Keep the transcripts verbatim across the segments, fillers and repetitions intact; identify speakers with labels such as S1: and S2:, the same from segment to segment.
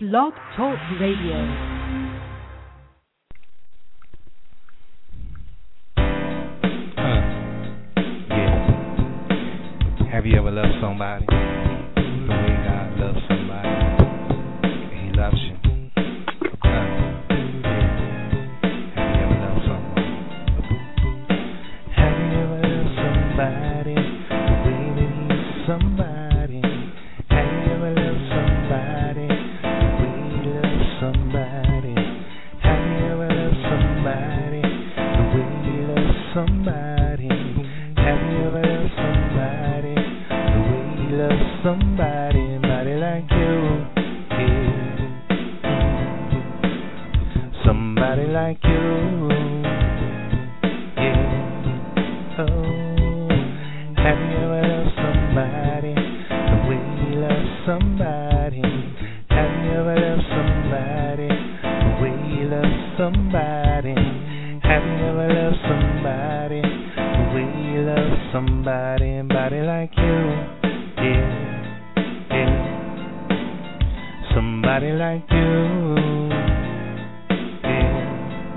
S1: Blog Talk Radio.
S2: Have you ever loved somebody the way God loves somebody? He loves you. Uh, yeah. Have you ever loved someone? Have you ever loved somebody the way that He loves somebody? Have you ever loved somebody the way He loves somebody? Have you ever loved somebody the way He loves somebody? Have you ever loved somebody? Love somebody, somebody like you, yeah. Somebody like you, yeah. Oh, have you ever loved somebody the way you love somebody? Have you ever loved somebody the way you love somebody? Have you ever loved somebody the way you love somebody, somebody like you? Yeah, yeah, somebody like you, yeah.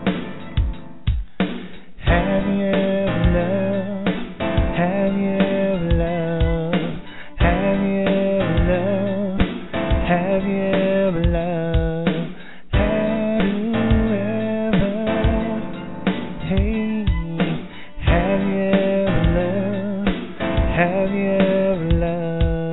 S2: Have you ever loved, have you ever loved, have you ever loved, have you ever loved, have you ever, hey, have you ever loved, have you ever loved?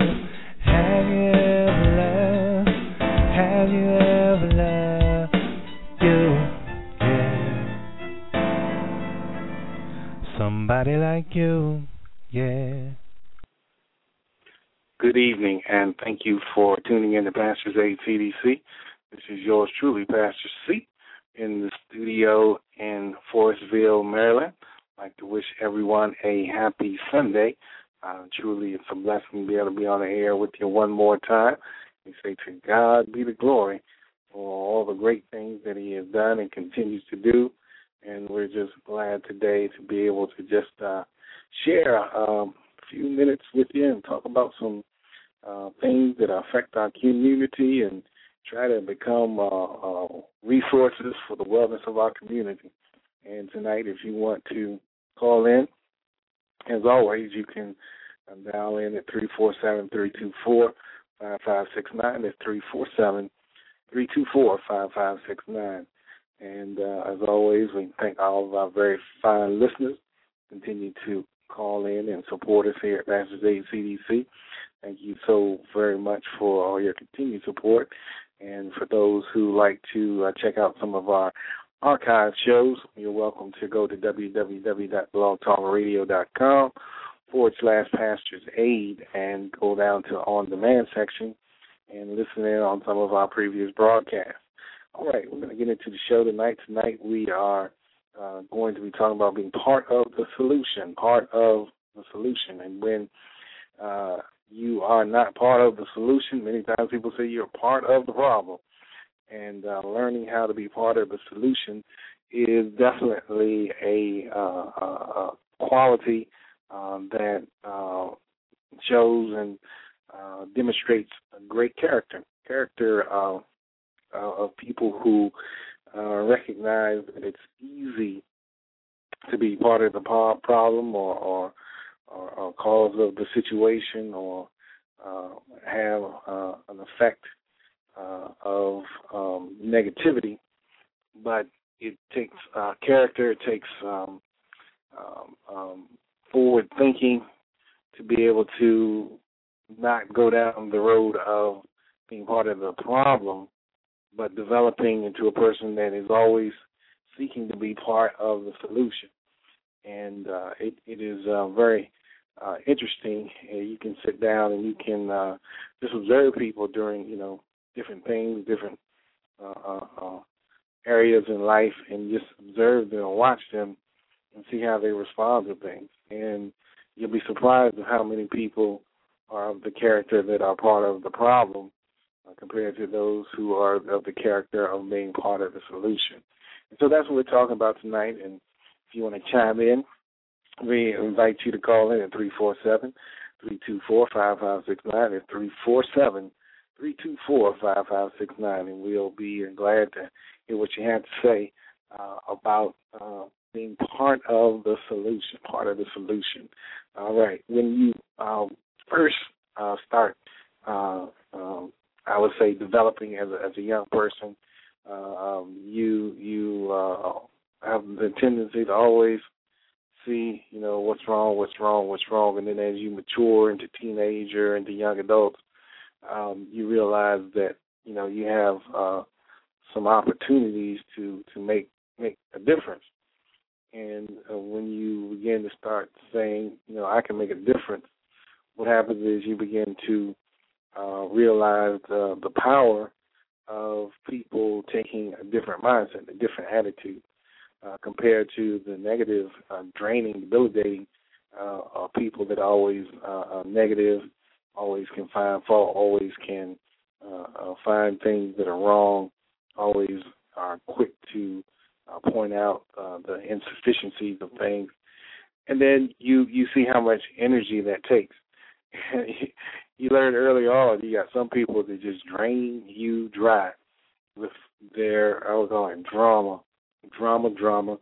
S2: Somebody like you, yeah.
S3: Good evening, and thank you for tuning in to Pastor's Aid C D C. This is yours truly, Pastor C, in the studio in Forestville, Maryland. I'd like to wish everyone a happy Sunday. Uh, truly, it's a blessing to be able to be on the air with you one more time. We say to God be the glory for all the great things that He has done and continues to do. And we're just glad today to be able to just uh, share um, a few minutes with you and talk about some uh, things that affect our community and try to become uh, uh, resources for the wellness of our community. And tonight, if you want to call in, as always, you can uh, dial in at three four seven, three two four, five five six nine. That's three four seven, three two four, five five six nine. And uh, as always, we thank all of our very fine listeners. Continue to call in and support us here at Pastor's Aid C D C. Thank you so very much for all your continued support. And for those who like to uh, check out some of our archive shows, you're welcome to go to www.blogtalkradio.com forward slash Pastor's Aid and go down to On Demand section and listen in on some of our previous broadcasts. All right, we're going to get into the show tonight. Tonight we are uh, going to be talking about being part of the solution, part of the solution. And when uh, you are not part of the solution, many times people say you're part of the problem. And uh, learning how to be part of the solution is definitely a, uh, a quality um, that uh, shows and uh, demonstrates a great character. Character uh, Uh, of people who uh, recognize that it's easy to be part of the po- problem or, or, or, or cause of the situation or uh, have uh, an effect uh, of um, negativity, but it takes uh, character, it takes um, um, um, forward thinking to be able to not go down the road of being part of the problem, but developing into a person that is always seeking to be part of the solution. And uh, it, it is uh, very uh, interesting. Uh, you can sit down and you can uh, just observe people during, you know, different things, different uh, uh, uh, areas in life, and just observe them and watch them and see how they respond to things. And you'll be surprised at how many people are of the character that are part of the problem Uh, compared to those who are of the character of being part of the solution. And so that's what we're talking about tonight. And if you want to chime in, we invite you to call in at three four seven, three two four, five five six nine. It's three four seven, three two four, five five six nine, and we'll be glad to hear what you have to say uh, about uh, being part of the solution, part of the solution. All right. When you um, first uh, start, uh, um, I would say, developing as a, as a young person, uh, um, you you uh, have the tendency to always see, you know, what's wrong, what's wrong, what's wrong, and then as you mature into teenager, into young adults, um, you realize that, you know, you have uh, some opportunities to, to make make a difference. And uh, when you begin to start saying, you know, I can make a difference, what happens is you begin to uh, realize the, the power of people taking a different mindset, a different attitude, uh, compared to the negative, uh, draining, debilitating uh, uh, people that are always uh, are negative, always can find fault, always can uh, uh, find things that are wrong, always are quick to uh, point out uh, the insufficiencies of things. And then you, you see how much energy that takes. You learned early on, you got some people that just drain you dry with their, I would call it drama, drama, drama.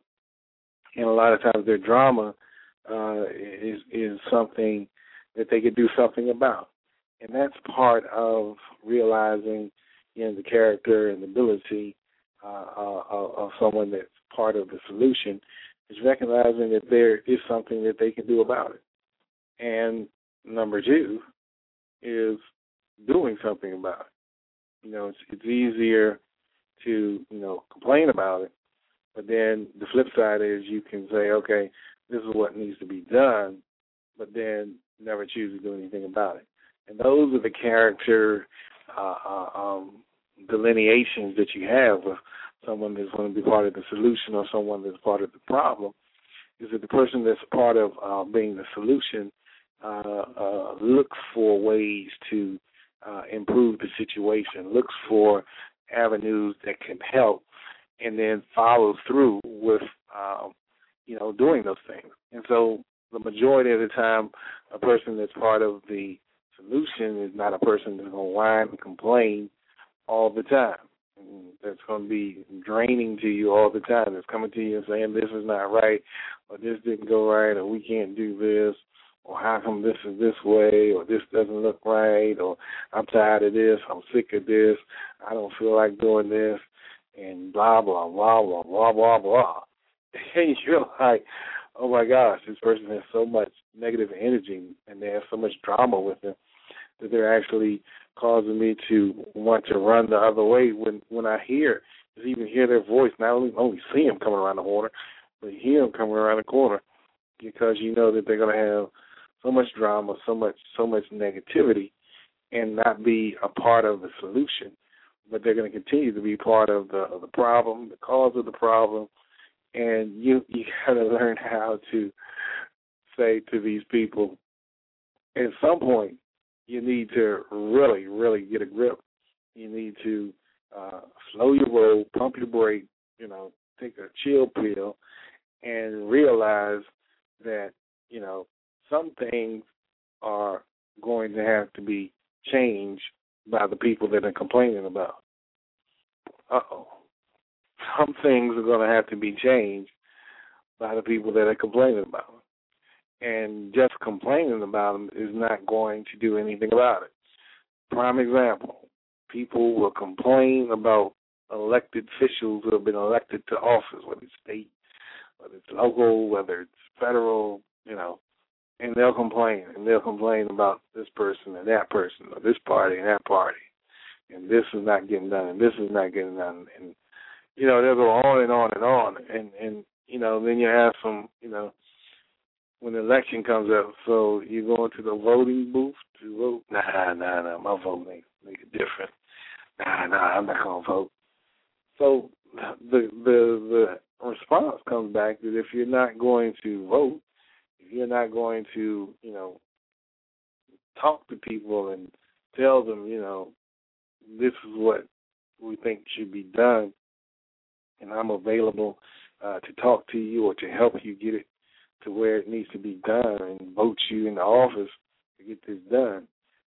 S3: And a lot of times their drama uh, is is something that they could do something about. And that's part of realizing, you know, the character and the ability uh, uh, of someone that's part of the solution, is recognizing that there is something that they can do about it. And number two is doing something about it. You know, it's, it's easier to, you know, complain about it, but then the flip side is you can say, okay, this is what needs to be done, but then never choose to do anything about it. And those are the character uh, uh, um, delineations that you have with someone that's going to be part of the solution or someone that's part of the problem, is that the person that's part of uh, being the solution uh, uh, looks for ways to uh, improve the situation, looks for avenues that can help, and then follows through with, um, you know, doing those things. And so the majority of the time, a person that's part of the solution is not a person that's going to whine and complain all the time. And that's going to be draining to you all the time. That's coming to you and saying this is not right, or this didn't go right, or we can't do this, or how come this is this way, or this doesn't look right, or I'm tired of this, I'm sick of this, I don't feel like doing this, and blah, blah, blah, blah, blah, blah, blah. And you're like, oh, my gosh, this person has so much negative energy, and they have so much drama with them that they're actually causing me to want to run the other way when, when I hear, just even hear their voice, not only, only see them coming around the corner, but hear them coming around the corner, because you know that they're going to have so much drama, so much so much negativity, and not be a part of the solution, but they're going to continue to be part of the of the problem, the cause of the problem, and you you got to learn how to say to these people, at some point, you need to really, really get a grip. You need to uh, slow your roll, pump your brake, you know, take a chill pill, and realize that, you know, some things are going to have to be changed by the people that are complaining about. Uh-oh. Some things are going to have to be changed by the people that are complaining about them. And just complaining about them is not going to do anything about it. Prime example, people will complain about elected officials who have been elected to office, whether it's state, whether it's local, whether it's federal, you know, and they'll complain, and they'll complain about this person and that person, or this party and that party, and this is not getting done, and this is not getting done, and, you know, they'll go on and on and on, and, and you know, then you have some, you know, when the election comes up, so you go into the voting booth to vote, nah, nah, nah, my vote ain't make a difference, nah, nah, I'm not going to vote. So the, the, the response comes back that if you're not going to vote, if you're not going to, you know, talk to people and tell them, you know, this is what we think should be done, and I'm available uh, to talk to you or to help you get it to where it needs to be done and vote you in the office to get this done,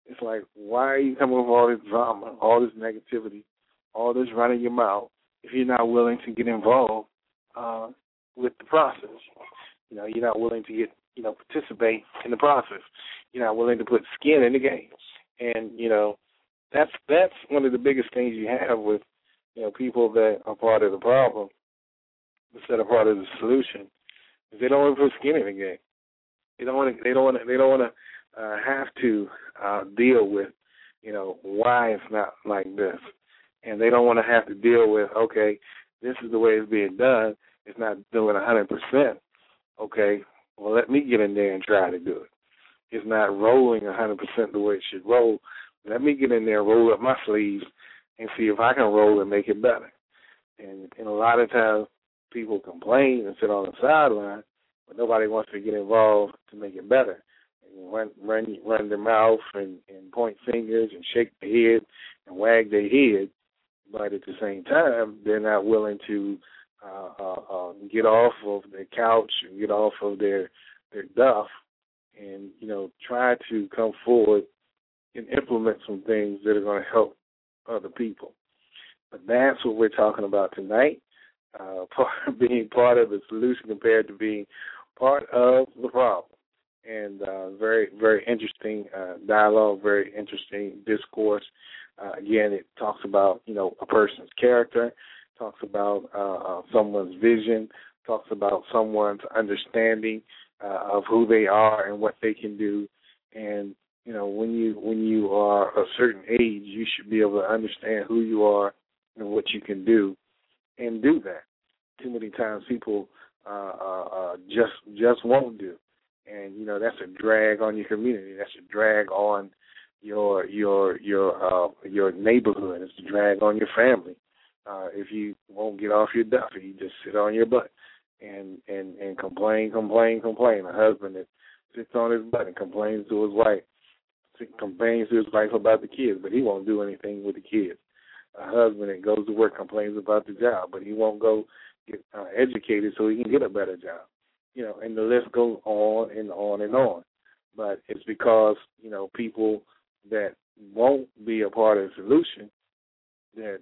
S3: It's like, why are you coming with all this drama, all this negativity, all this running your mouth if you're not willing to get involved uh, with the process? You know, you're not willing to get, you know, participate in the process. You're not willing to put skin in the game. And, you know, that's that's one of the biggest things you have with, you know, people that are part of the problem instead of part of the solution. Is they don't want to put skin in the game. They don't want to. They don't want to. They don't want to uh, have to uh, deal with, you know, why it's not like this, and they don't want to have to deal with, okay, this is the way it's being done. It's not doing a hundred percent. Okay, well, let me get in there and try to do it. It's not rolling a hundred percent the way it should roll. Let me get in there, roll up my sleeves, and see if I can roll and make it better. And, and a lot of times people complain and sit on the sideline, but nobody wants to get involved to make it better. And run, run, run their mouth and, and point fingers and shake their head and wag their head, but at the same time, they're not willing to uh, uh, uh, get off of their couch and get off of their their duff and, you know, try to come forward and implement some things that are going to help other people. But that's what we're talking about tonight, uh, part, being part of the solution compared to being part of the problem. And uh, very, very interesting uh, dialogue, very interesting discourse. Uh, again, it talks about, you know, a person's character, talks about uh, uh, someone's vision, talks about someone's understanding uh, of who they are and what they can do. And you know, when you when you are a certain age, you should be able to understand who you are and what you can do, and do that. Too many times people uh, uh, uh, just just won't do, and you know that's a drag on your community. That's a drag on your your your uh, your neighborhood. It's a drag on your family. Uh, if you won't get off your duff, you just sit on your butt and and and complain, complain, complain. A husband that sits on his butt and complains to his wife. Complains to his wife about the kids, but he won't do anything with the kids. A husband that goes to work complains about the job, but he won't go get uh, educated so he can get a better job. You know, and the list goes on and on and on. But it's because, you know, people that won't be a part of the solution that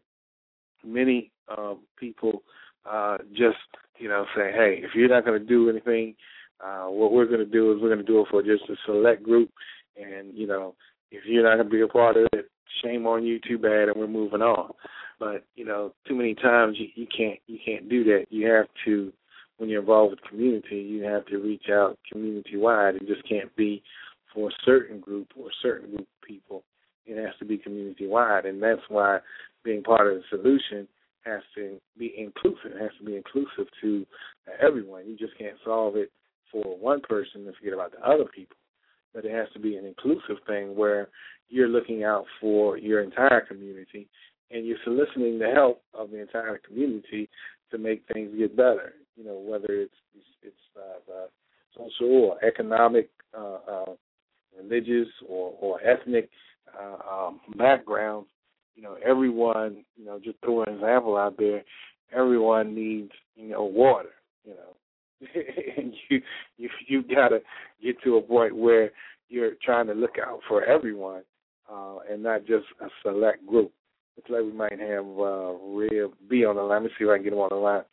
S3: many um, people uh, just, you know, say, hey, if you're not going to do anything, uh, what we're going to do is we're going to do it for just a select group. And, you know, if you're not going to be a part of it, shame on you, too bad, and we're moving on. But, you know, too many times you, you can't you can't do that. You have to, when you're involved with community, you have to reach out community-wide. It just can't be for a certain group or a certain group of people. It has to be community-wide, and that's why being part of the solution has to be inclusive. It has to be inclusive to everyone. You just can't solve it for one person and forget about the other people. But it has to be an inclusive thing where you're looking out for your entire community and you're soliciting the help of the entire community to make things get better. You know, whether it's it's uh, uh, social or economic, uh, uh, religious or, or ethnic uh, um, backgrounds. You know, everyone. You know, just throw an example out there. Everyone needs, you know, water. You know. And you you you gotta get to a point where you're trying to look out for everyone uh, and not just a select group. Looks like we might have uh, Red B on the line. Let me see if I can get him on the line.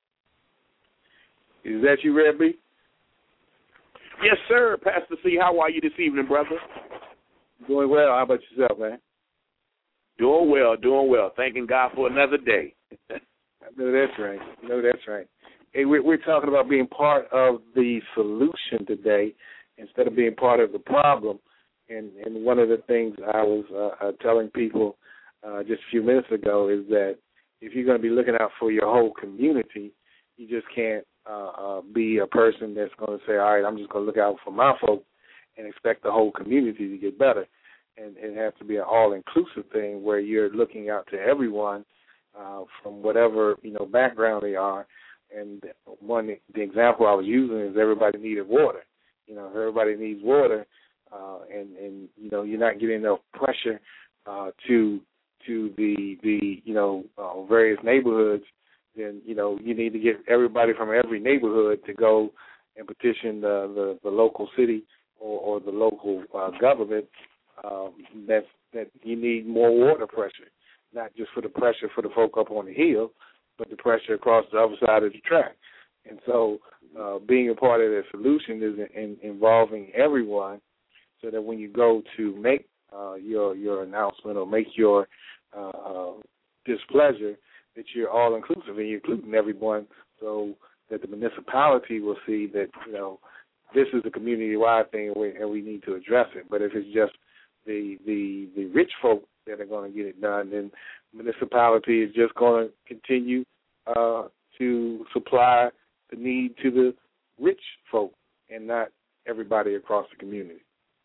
S3: Is that you, Red B?
S1: Yes, sir. Pastor C, how are you this evening, brother?
S3: Doing well. How about yourself, man?
S1: Doing well, doing well. Thanking God for another day.
S3: I know that's right. I know that's right. Hey, we're, we're talking about being part of the solution today instead of being part of the problem. And, and one of the things I was uh, uh, telling people uh, just a few minutes ago is that if you're going to be looking out for your whole community, you just can't uh, uh, be a person that's going to say, all right, I'm just going to look out for my folk and expect the whole community to get better. And it has to be an all-inclusive thing where you're looking out to everyone uh, from whatever, you know, background they are. And one, the example I was using is everybody needed water. You know, everybody needs water, uh, and, and, you know, you're not getting enough pressure uh, to to the, the you know, uh, various neighborhoods, then, you know, you need to get everybody from every neighborhood to go and petition the, the, the local city or, or the local uh, government um, that's, that you need more water pressure, not just for the pressure for the folk up on the hill, but the pressure across the other side of the track. And so uh, being a part of the solution is in, in involving everyone, so that when you go to make uh, your your announcement or make your uh, uh, displeasure, that you're all inclusive and you're including everyone, so that the municipality will see that, you know, this is a community-wide thing and we, and we need to address it. But if it's just the the, the rich folk that are going to get it done, then municipality is just going to continue uh, to supply the need to the rich folk and not everybody across the community.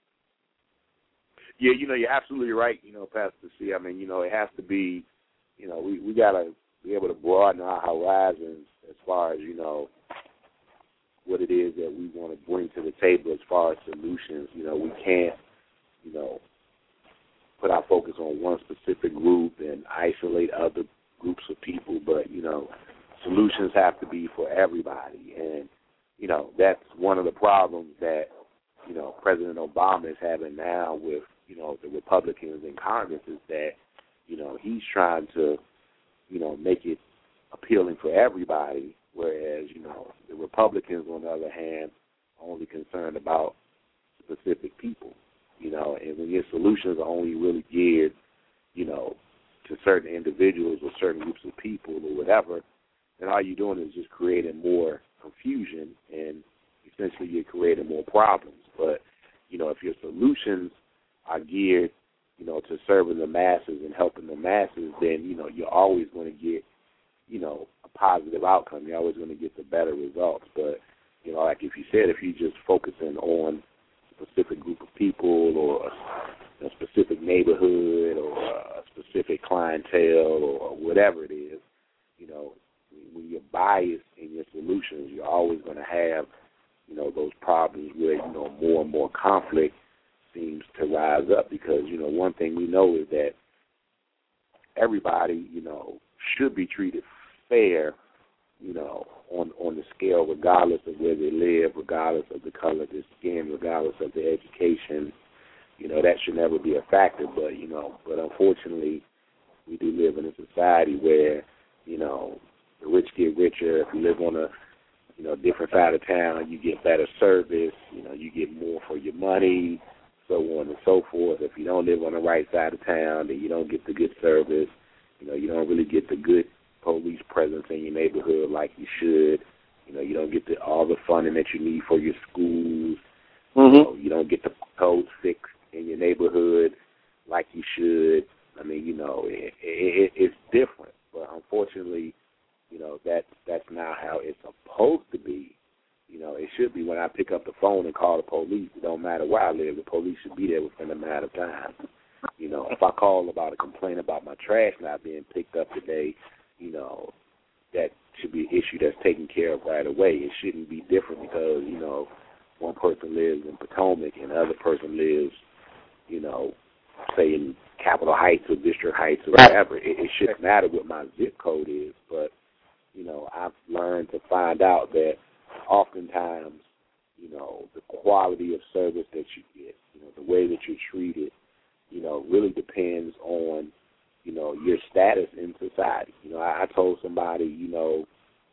S1: Yeah, you know, you're absolutely right, you know, Pastor C. I mean, you know, it has to be, you know, we, we got to be able to broaden our horizons as far as, you know, what it is that we want to bring to the table as far as solutions. You know, we can't, you know, put our focus on one specific group and isolate other groups of people, but, you know, solutions have to be for everybody. And, you know, that's one of the problems that, you know, President Obama is having now with, you know, the Republicans in Congress is that, you know, he's trying to, you know, make it appealing for everybody, whereas, you know, the Republicans, on the other hand, are only concerned about specific people, you know, and when your solutions are only really geared, you know, to certain individuals or certain groups of people or whatever, then all you're doing is just creating more confusion and essentially you're creating more problems. But, you know, if your solutions are geared, you know, to serving the masses and helping the masses, then, you know, you're always going to get, you know, a positive outcome. You're always going to get the better results. But, you know, like if you said, if you're just focusing on a specific group of people or a, a specific neighborhood or a specific clientele or whatever it is, you know, when you're biased in your solutions, you're always going to have, you know, those problems where, you know, more and more conflict seems to rise up because, you know, one thing we know is that everybody, you know, should be treated fair, you know, on, on the scale, regardless of where they live, regardless of the color of their skin, regardless of their education. You know, that should never be a factor. But, you know, but unfortunately, we do live in a society where, you know, the rich get richer. If you live on a, you know, different side of town, you get better service, you know, you get more for your money, so on and so forth. If you don't live on the right side of town, then you don't get the good service. You know, you don't really get the good police presence in your neighborhood like you should. You know, you don't get the, all the funding that you need for your schools. Mm-hmm. You know, you don't get the codes fixed in your neighborhood like you should. I mean, you know, it, it, it's different. But unfortunately, you know, that, that's not how it's supposed to be. You know, it should be when I pick up the phone and call the police. It don't matter where I live. The police should be there within a matter of time. You know, if I call about a complaint about my trash not being picked up today, you know, that should be an issue that's taken care of right away. It shouldn't be different because, you know, one person lives in Potomac and the other person lives, you know, say in Capitol Heights or District Heights or whatever. It, it shouldn't matter what my zip code is, but, you know, I've learned to find out that oftentimes, you know, the quality of service that you get, you know, the way that you're treated, you know, really depends on, you know, your status in society. You know, I, I told somebody, you know,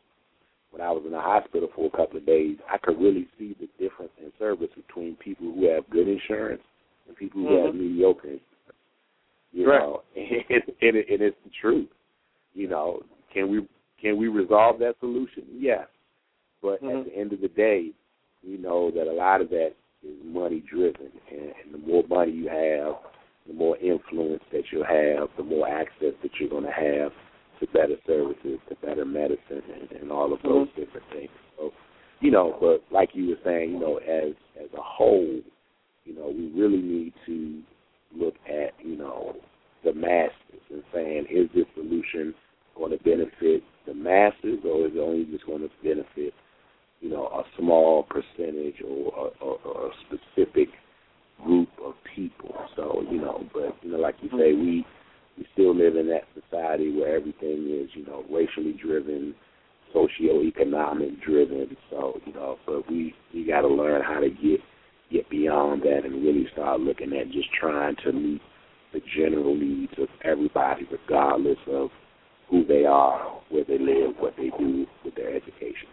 S1: when I was in the hospital for a couple of days, I could really see the difference in service between people who have good insurance and people who mm-hmm. have mediocre insurance. You right. know, and, and, it, and it's the truth. You know, can we can we resolve that solution? Yes. But mm-hmm. at the end of the day, we know that a lot of that is money-driven, and, and the more money you have, the more influence that you'll have, the more access that you're going to have to better services, to better medicine, and, and all of those mm-hmm. different things. So, you know, but like you were saying, you know, as as a whole, you know, we really need to look at, you know, the masses and saying, is this solution going to benefit the masses, or is it only just going to benefit, you know, a small percentage or a, or a specific group of people? So, you know, but, you know, like you say, we we still live in that society where everything is, you know, racially driven, socioeconomic driven. So, you know, but we, we got to learn how to get get beyond that and really start looking at just trying to meet the general needs of everybody, regardless of who they are, where they live, what they do with their education.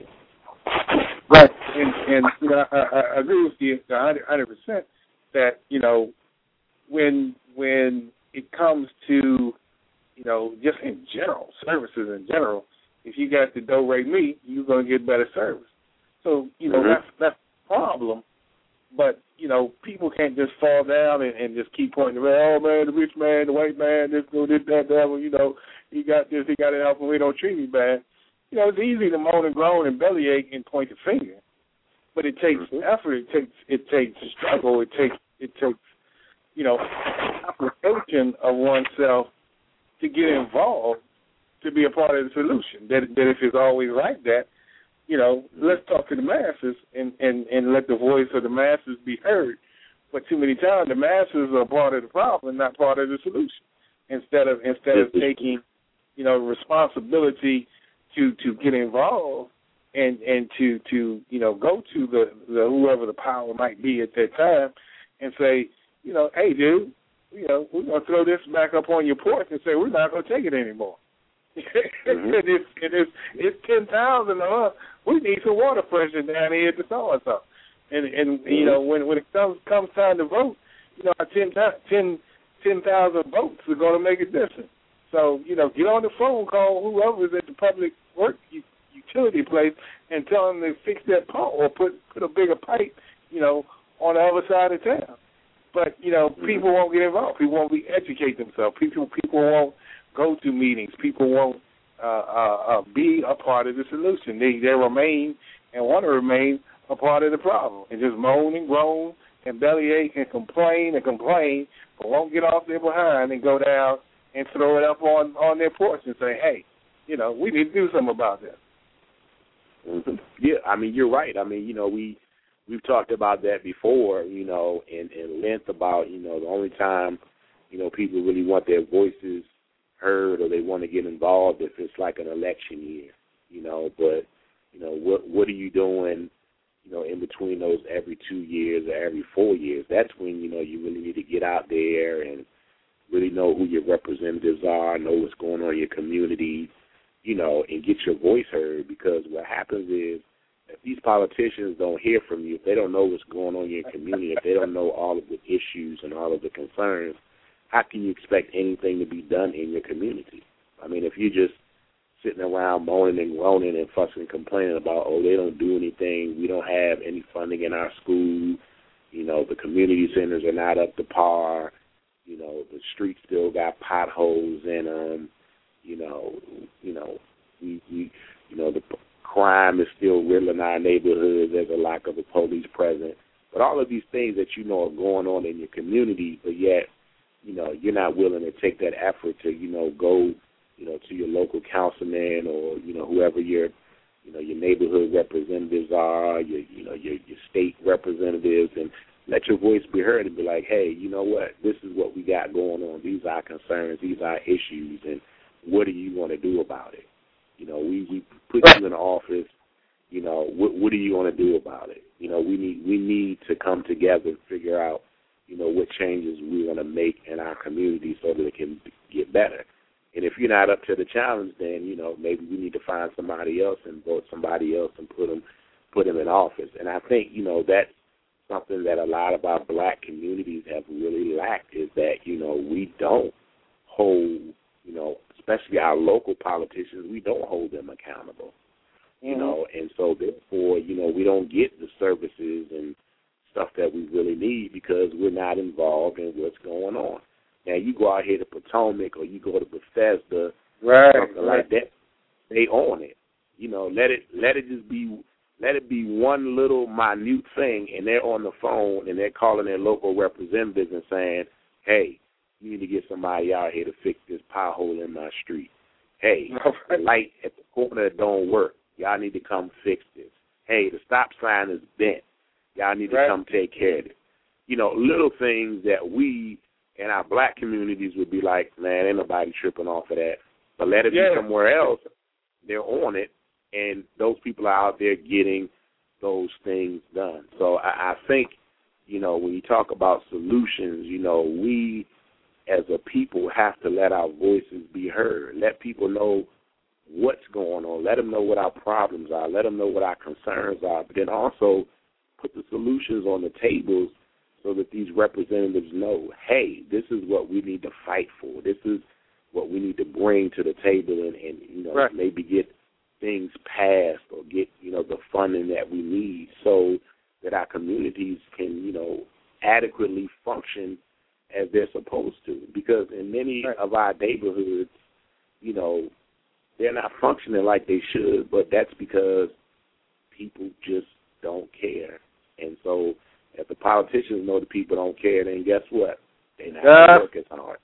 S3: Right, and, and you know, I, I agree with you one hundred percent that, you know, when when it comes to, you know, just in general, services in general, if you got the do-re-mi, you're going to get better service. So, you know, mm-hmm. that's, that's the problem. But, you know, people can't just fall down and, and just keep pointing around, oh, man, the rich man, the white man, this, this, that, that, well, you know, he got this, he got to help him, he don't treat me bad. You know, it's easy to moan and groan and bellyache and point the finger. But it takes mm-hmm. effort, it takes it takes struggle, it takes, it takes, you know, application of oneself to get involved to be a part of the solution. That, that if it's always like that, you know, let's talk to the masses and, and, and let the voice of the masses be heard. But too many times the masses are part of the problem, not part of the solution. Instead of instead of taking, you know, responsibility to, to get involved and, and to, to, you know, go to the, the whoever the power might be at that time and say, you know, hey, dude, you know, we're going to throw this back up on your porch and say we're not going to take it anymore. Mm-hmm. and it's, and it's, it's ten thousand a month. We need some water pressure down here at the so-and-so. And, and mm-hmm. you know, when when it comes comes time to vote, you know, ten thousand votes are going to make a difference. So, you know, get on the phone, call whoever's at the public work utility place and tell them to fix that pump or put, put a bigger pipe, you know, on the other side of town. But, you know, mm-hmm. people won't get involved. People won't be educate themselves. People people won't go to meetings. People won't uh, uh, uh, be a part of the solution. They they remain and want to remain a part of the problem and just moan and groan and bellyache and complain and complain, but won't get off their behind and go down and throw it up on, on their porch and say, hey, you know, we need to do something about this.
S1: Mm-hmm. Yeah, I mean, you're right. I mean, you know, we, we've talked about that before, you know, in, in length about, you know, the only time, you know, people really want their voices heard or they want to get involved if it's like an election year, you know, but, you know, what what are you doing, you know, in between those every two years or every four years? That's when, you know, you really need to get out there and really know who your representatives are, know what's going on in your community, you know, and get your voice heard, because what happens is if these politicians don't hear from you, if they don't know what's going on in your community, if they don't know all of the issues and all of the concerns, how can you expect anything to be done in your community? I mean, if you're just sitting around moaning and groaning and fussing and complaining about, oh, they don't do anything, we don't have any funding in our school, you know, the community centers are not up to par, you know, the streets still got potholes in them, you know, you know, we, we you know, the crime is still riddling our neighborhoods, there's a lack of a police presence, but all of these things that you know are going on in your community, but yet, you know, you're not willing to take that effort to, you know, go, you know, to your local councilman or, you know, whoever your, you know, your neighborhood representatives are, your, you know, your, your state representatives, and let your voice be heard and be like, hey, you know what, this is what we got going on. These are our concerns. These are our issues, and what do you want to do about it? You know, we, we put you in office. You know, what, what are you going to do about it? You know, we need we need to come together and figure out, you know, what changes we want to make in our community so that it can get better. And if you're not up to the challenge, then, you know, maybe we need to find somebody else and vote somebody else and put them, put them in office. And I think, you know, that's something that a lot of our black communities have really lacked, is that, you know, we don't hold, you know, especially our local politicians, we don't hold them accountable. Mm-hmm. You know, and so therefore, you know, we don't get the services and stuff that we really need because we're not involved in what's going on. Now, you go out here to Potomac or you go to Bethesda,
S3: right,
S1: something
S3: right.
S1: like that, they own it. You know, let it let it just be let it be one little minute thing, and they're on the phone and they're calling their local representatives and saying, hey, you need to get somebody out here to fix this pothole in my street. Hey, the light at the corner don't work. Y'all need to come fix this. Hey, the stop sign is bent. Y'all need to
S3: right.
S1: come take care of it. You know, little things that we in our black communities would be like, man, ain't nobody tripping off of that. But let it
S3: yeah.
S1: be somewhere else. They're on it, and those people are out there getting those things done. So I, I think, you know, when you talk about solutions, you know, we as a people have to let our voices be heard, let people know what's going on, let them know what our problems are, let them know what our concerns are, but then also put the solutions on the tables so that these representatives know, hey, this is what we need to fight for. This is what we need to bring to the table and, and you know,
S3: right.
S1: maybe get things passed or get, you know, the funding that we need so that our communities can, you know, adequately function as they're supposed to. Because in many
S3: right.
S1: of our neighborhoods, you know, they're not functioning like they should, but that's because people just don't care. And so if the politicians know the people don't care, then guess what? They're not
S3: uh,
S1: going to work as hard.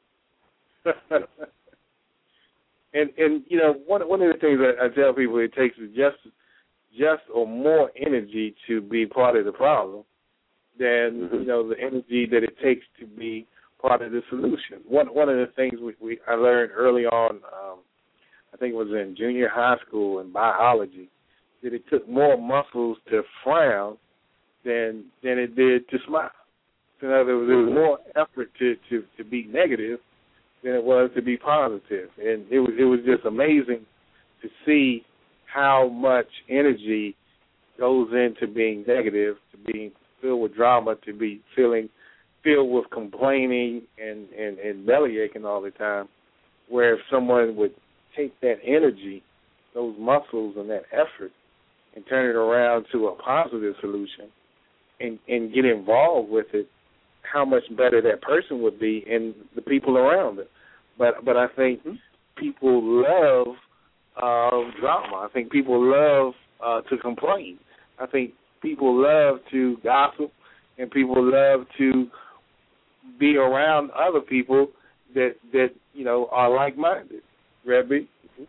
S3: and, and you know, one, one of the things that I tell people, it takes just just or more energy to be part of the problem than, mm-hmm. you know, the energy that it takes to be part of the solution. One one of the things we, we I learned early on, um, I think it was in junior high school in biology, that it took more muscles to frown than than it did to smile. So in other words, there was more effort to, to, to be negative than it was to be positive. And it was it was just amazing to see how much energy goes into being negative, to being filled with drama, to be feeling filled with complaining and, and, and belly aching all the time, where if someone would take that energy, those muscles and that effort, and turn it around to a positive solution and, and get involved with it, how much better that person would be and the people around it. But but I think mm-hmm. people love uh, drama. I think people love uh, to complain. I think people love to gossip, and people love to be around other people that that you know are like-minded. Rebby?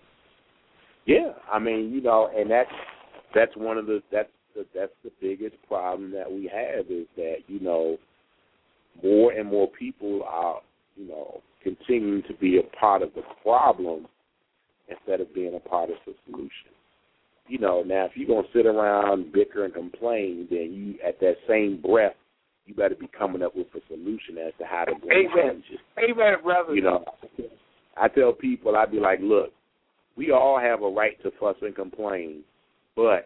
S1: Yeah, I mean, you know, and that's that's one of the that's the, that's the biggest problem that we have is that you know more and more people are you know continuing to be a part of the problem instead of being a part of the solution. You know, now if you're gonna sit around, bicker, and complain, then you at that same breath, you better be coming up with a solution as to how to bring changes.
S3: Amen, brother.
S1: You know, I tell people, I be like, look, we all have a right to fuss and complain, but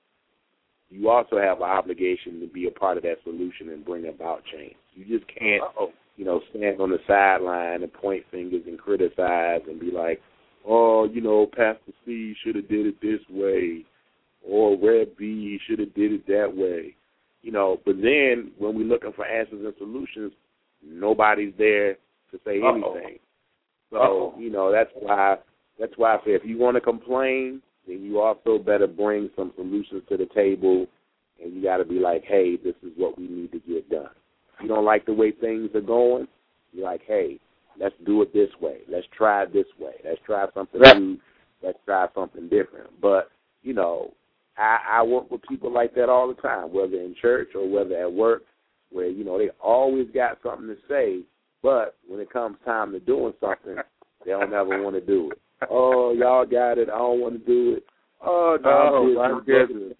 S1: you also have an obligation to be a part of that solution and bring about change. You just can't, Uh-oh. you know, stand on the sideline and point fingers and criticize and be like, oh, you know, Pastor C should have did it this way, or Red B should have did it that way. You know, but then when we're looking for answers and solutions, nobody's there to say
S3: Uh-oh.
S1: anything. So,
S3: Uh-oh.
S1: you know, that's why that's why I say if you want to complain, then you also better bring some solutions to the table, and you got to be like, hey, this is what we need to get done. If you don't like the way things are going, you're like, hey, let's do it this way. Let's try it this way. Let's try something
S3: right.
S1: new. Let's try something different. But, you know, I, I work with people like that all the time, whether in church or whether at work, where, you know, they always got something to say, but when it comes time to doing something, they don't ever want to do it. Oh, y'all got it. I don't want to do it. Oh, no,
S3: oh,
S1: I'm busy.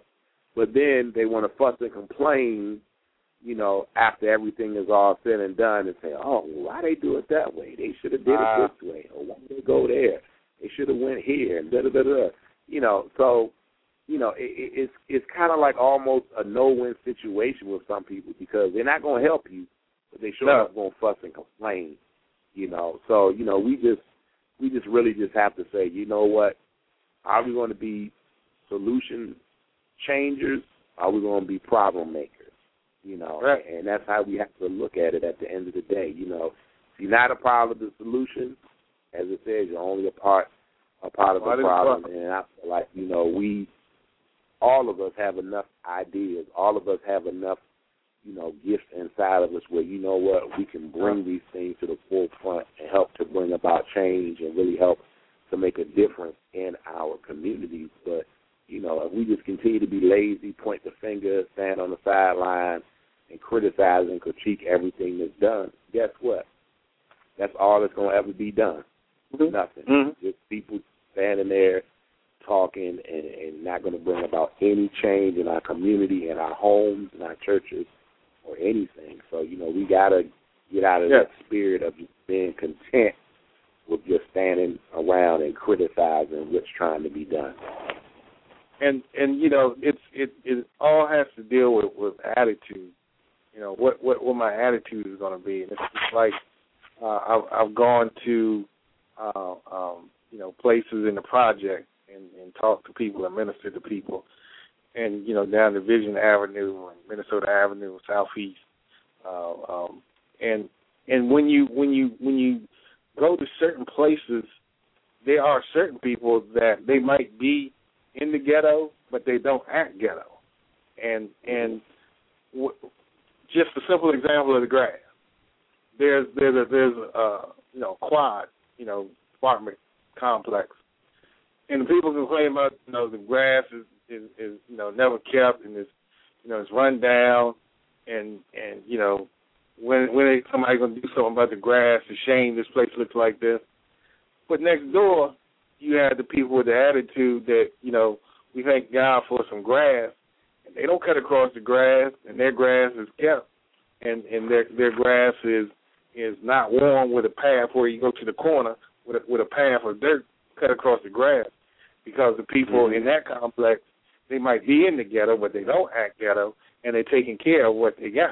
S1: But then they want to fuss and complain, you know, after everything is all said and done and say, oh, why they do it that way? They should have did
S3: uh,
S1: it this way. Or why did they go there? They should have went here and da-da-da-da. You know, so, you know, it, it, it's it's kind of like almost a no-win situation with some people because they're not going to help you, but they sure enough going to fuss and complain, you know. So, you know, we just we just really just have to say, you know what, are we going to be solution changers? Are we going to be problem makers? You know,
S3: right.
S1: and that's how we have to look at it at the end of the day. You know, if you're not a part of the solution, as it says, you're only a part a part of the problem. And I feel like, you know, we, all of us have enough ideas. All of us have enough, you know, gifts inside of us where, you know what, we can bring these things to the forefront and help to bring about change and really help to make a difference in our communities. But, you know, if we just continue to be lazy, point the finger, stand on the sideline, and criticize and critique everything that's done, guess what? That's all that's going to ever be done.
S3: Mm-hmm.
S1: Nothing.
S3: Mm-hmm.
S1: Just people standing there talking and, and not going to bring about any change in our community, in our homes, in our churches, or or anything. So, you know, we got to get out of
S3: yeah.
S1: that spirit of just being content with just standing around and criticizing what's trying to be done.
S3: And, and you know, it's it, it all has to deal with, with attitude. You know, what, what, what my attitude is going to be. And it's just like uh, I've, I've gone to, uh, um, you know, places in the project and, and talked to people and ministered to people. And, you know, down Division Avenue and Minnesota Avenue, Southeast. Uh, um, and and when you when you when you go to certain places, there are certain people that they might be in the ghetto, but they don't act ghetto. And and w- just a simple example of the grass. There's there's a there's a uh, you know quad you know apartment complex, and the people complain about you know the grass is, is, is you know never kept and it's you know it's run down, and and you know when when they, somebody gonna do something about the grass, it's a shame this place looks like this. But next door, you have the people with the attitude that you know we thank God for some grass, and they don't cut across the grass, and their grass is kept, and and their their grass is is not worn with a path where you go to the corner with a, with a path of dirt cut across the grass, because the people in that complex, they might be in the ghetto, but they don't act ghetto, and they're taking care of what they got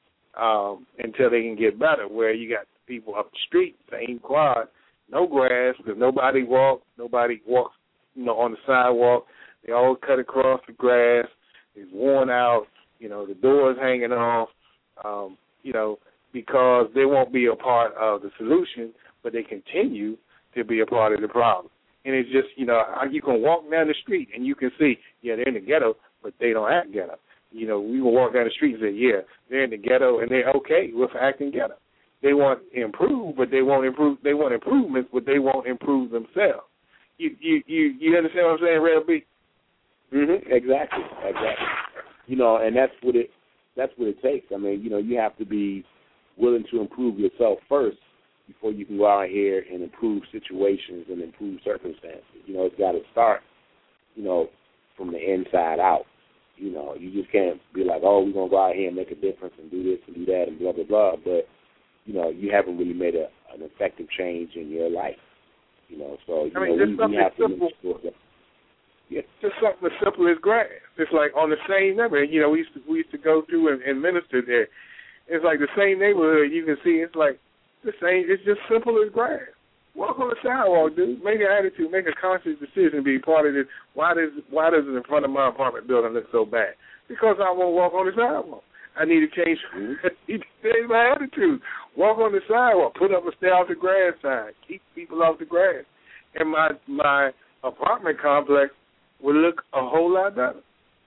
S3: um, until they can get better. Where you got people up the street, same quad, no grass because nobody walks, nobody walks, you know, on the sidewalk. They all cut across the grass. It's worn out. You know, the door's hanging off. Um, you know. Because they won't be a part of the solution, but they continue to be a part of the problem. And it's just, you know, you can walk down the street and you can see, yeah, they're in the ghetto, but they don't act ghetto. You know, we will walk down the street and say, yeah, they're in the ghetto and they're okay with acting ghetto. They want to improve, but they won't improve. They want improvements, but they won't improve themselves. You you you, you understand what I'm saying, Red B?
S1: Mm-hmm. Exactly, exactly. You know, and that's what it that's what it takes. I mean, you know, you have to be willing to improve yourself first before you can go out here and improve situations and improve circumstances. You know, it's got to start, you know, from the inside out. You know, you just can't be like, oh, we're going to go out here and make a difference and do this and do that and blah, blah, blah. But, you know, you haven't really made a, an effective change in your life. You know, so, you
S3: I mean,
S1: know,
S3: just
S1: we, we have
S3: simple.
S1: to make sure that. Yeah.
S3: Just something as simple as grass. It's like on the same number. You know, we used to, we used to go through and, and minister there. It's like the same neighborhood. You can see it's like the same. It's just simple as grass. Walk on the sidewalk, dude. Make an attitude. Make a conscious decision. Be part of this. Why does Why does it in front of my apartment building look so bad? Because I won't walk on the sidewalk. I need to change. I need to change my attitude. Walk on the sidewalk. Put up a stay off the grass sign. Keep people off the grass. And my my apartment complex would look a whole lot better.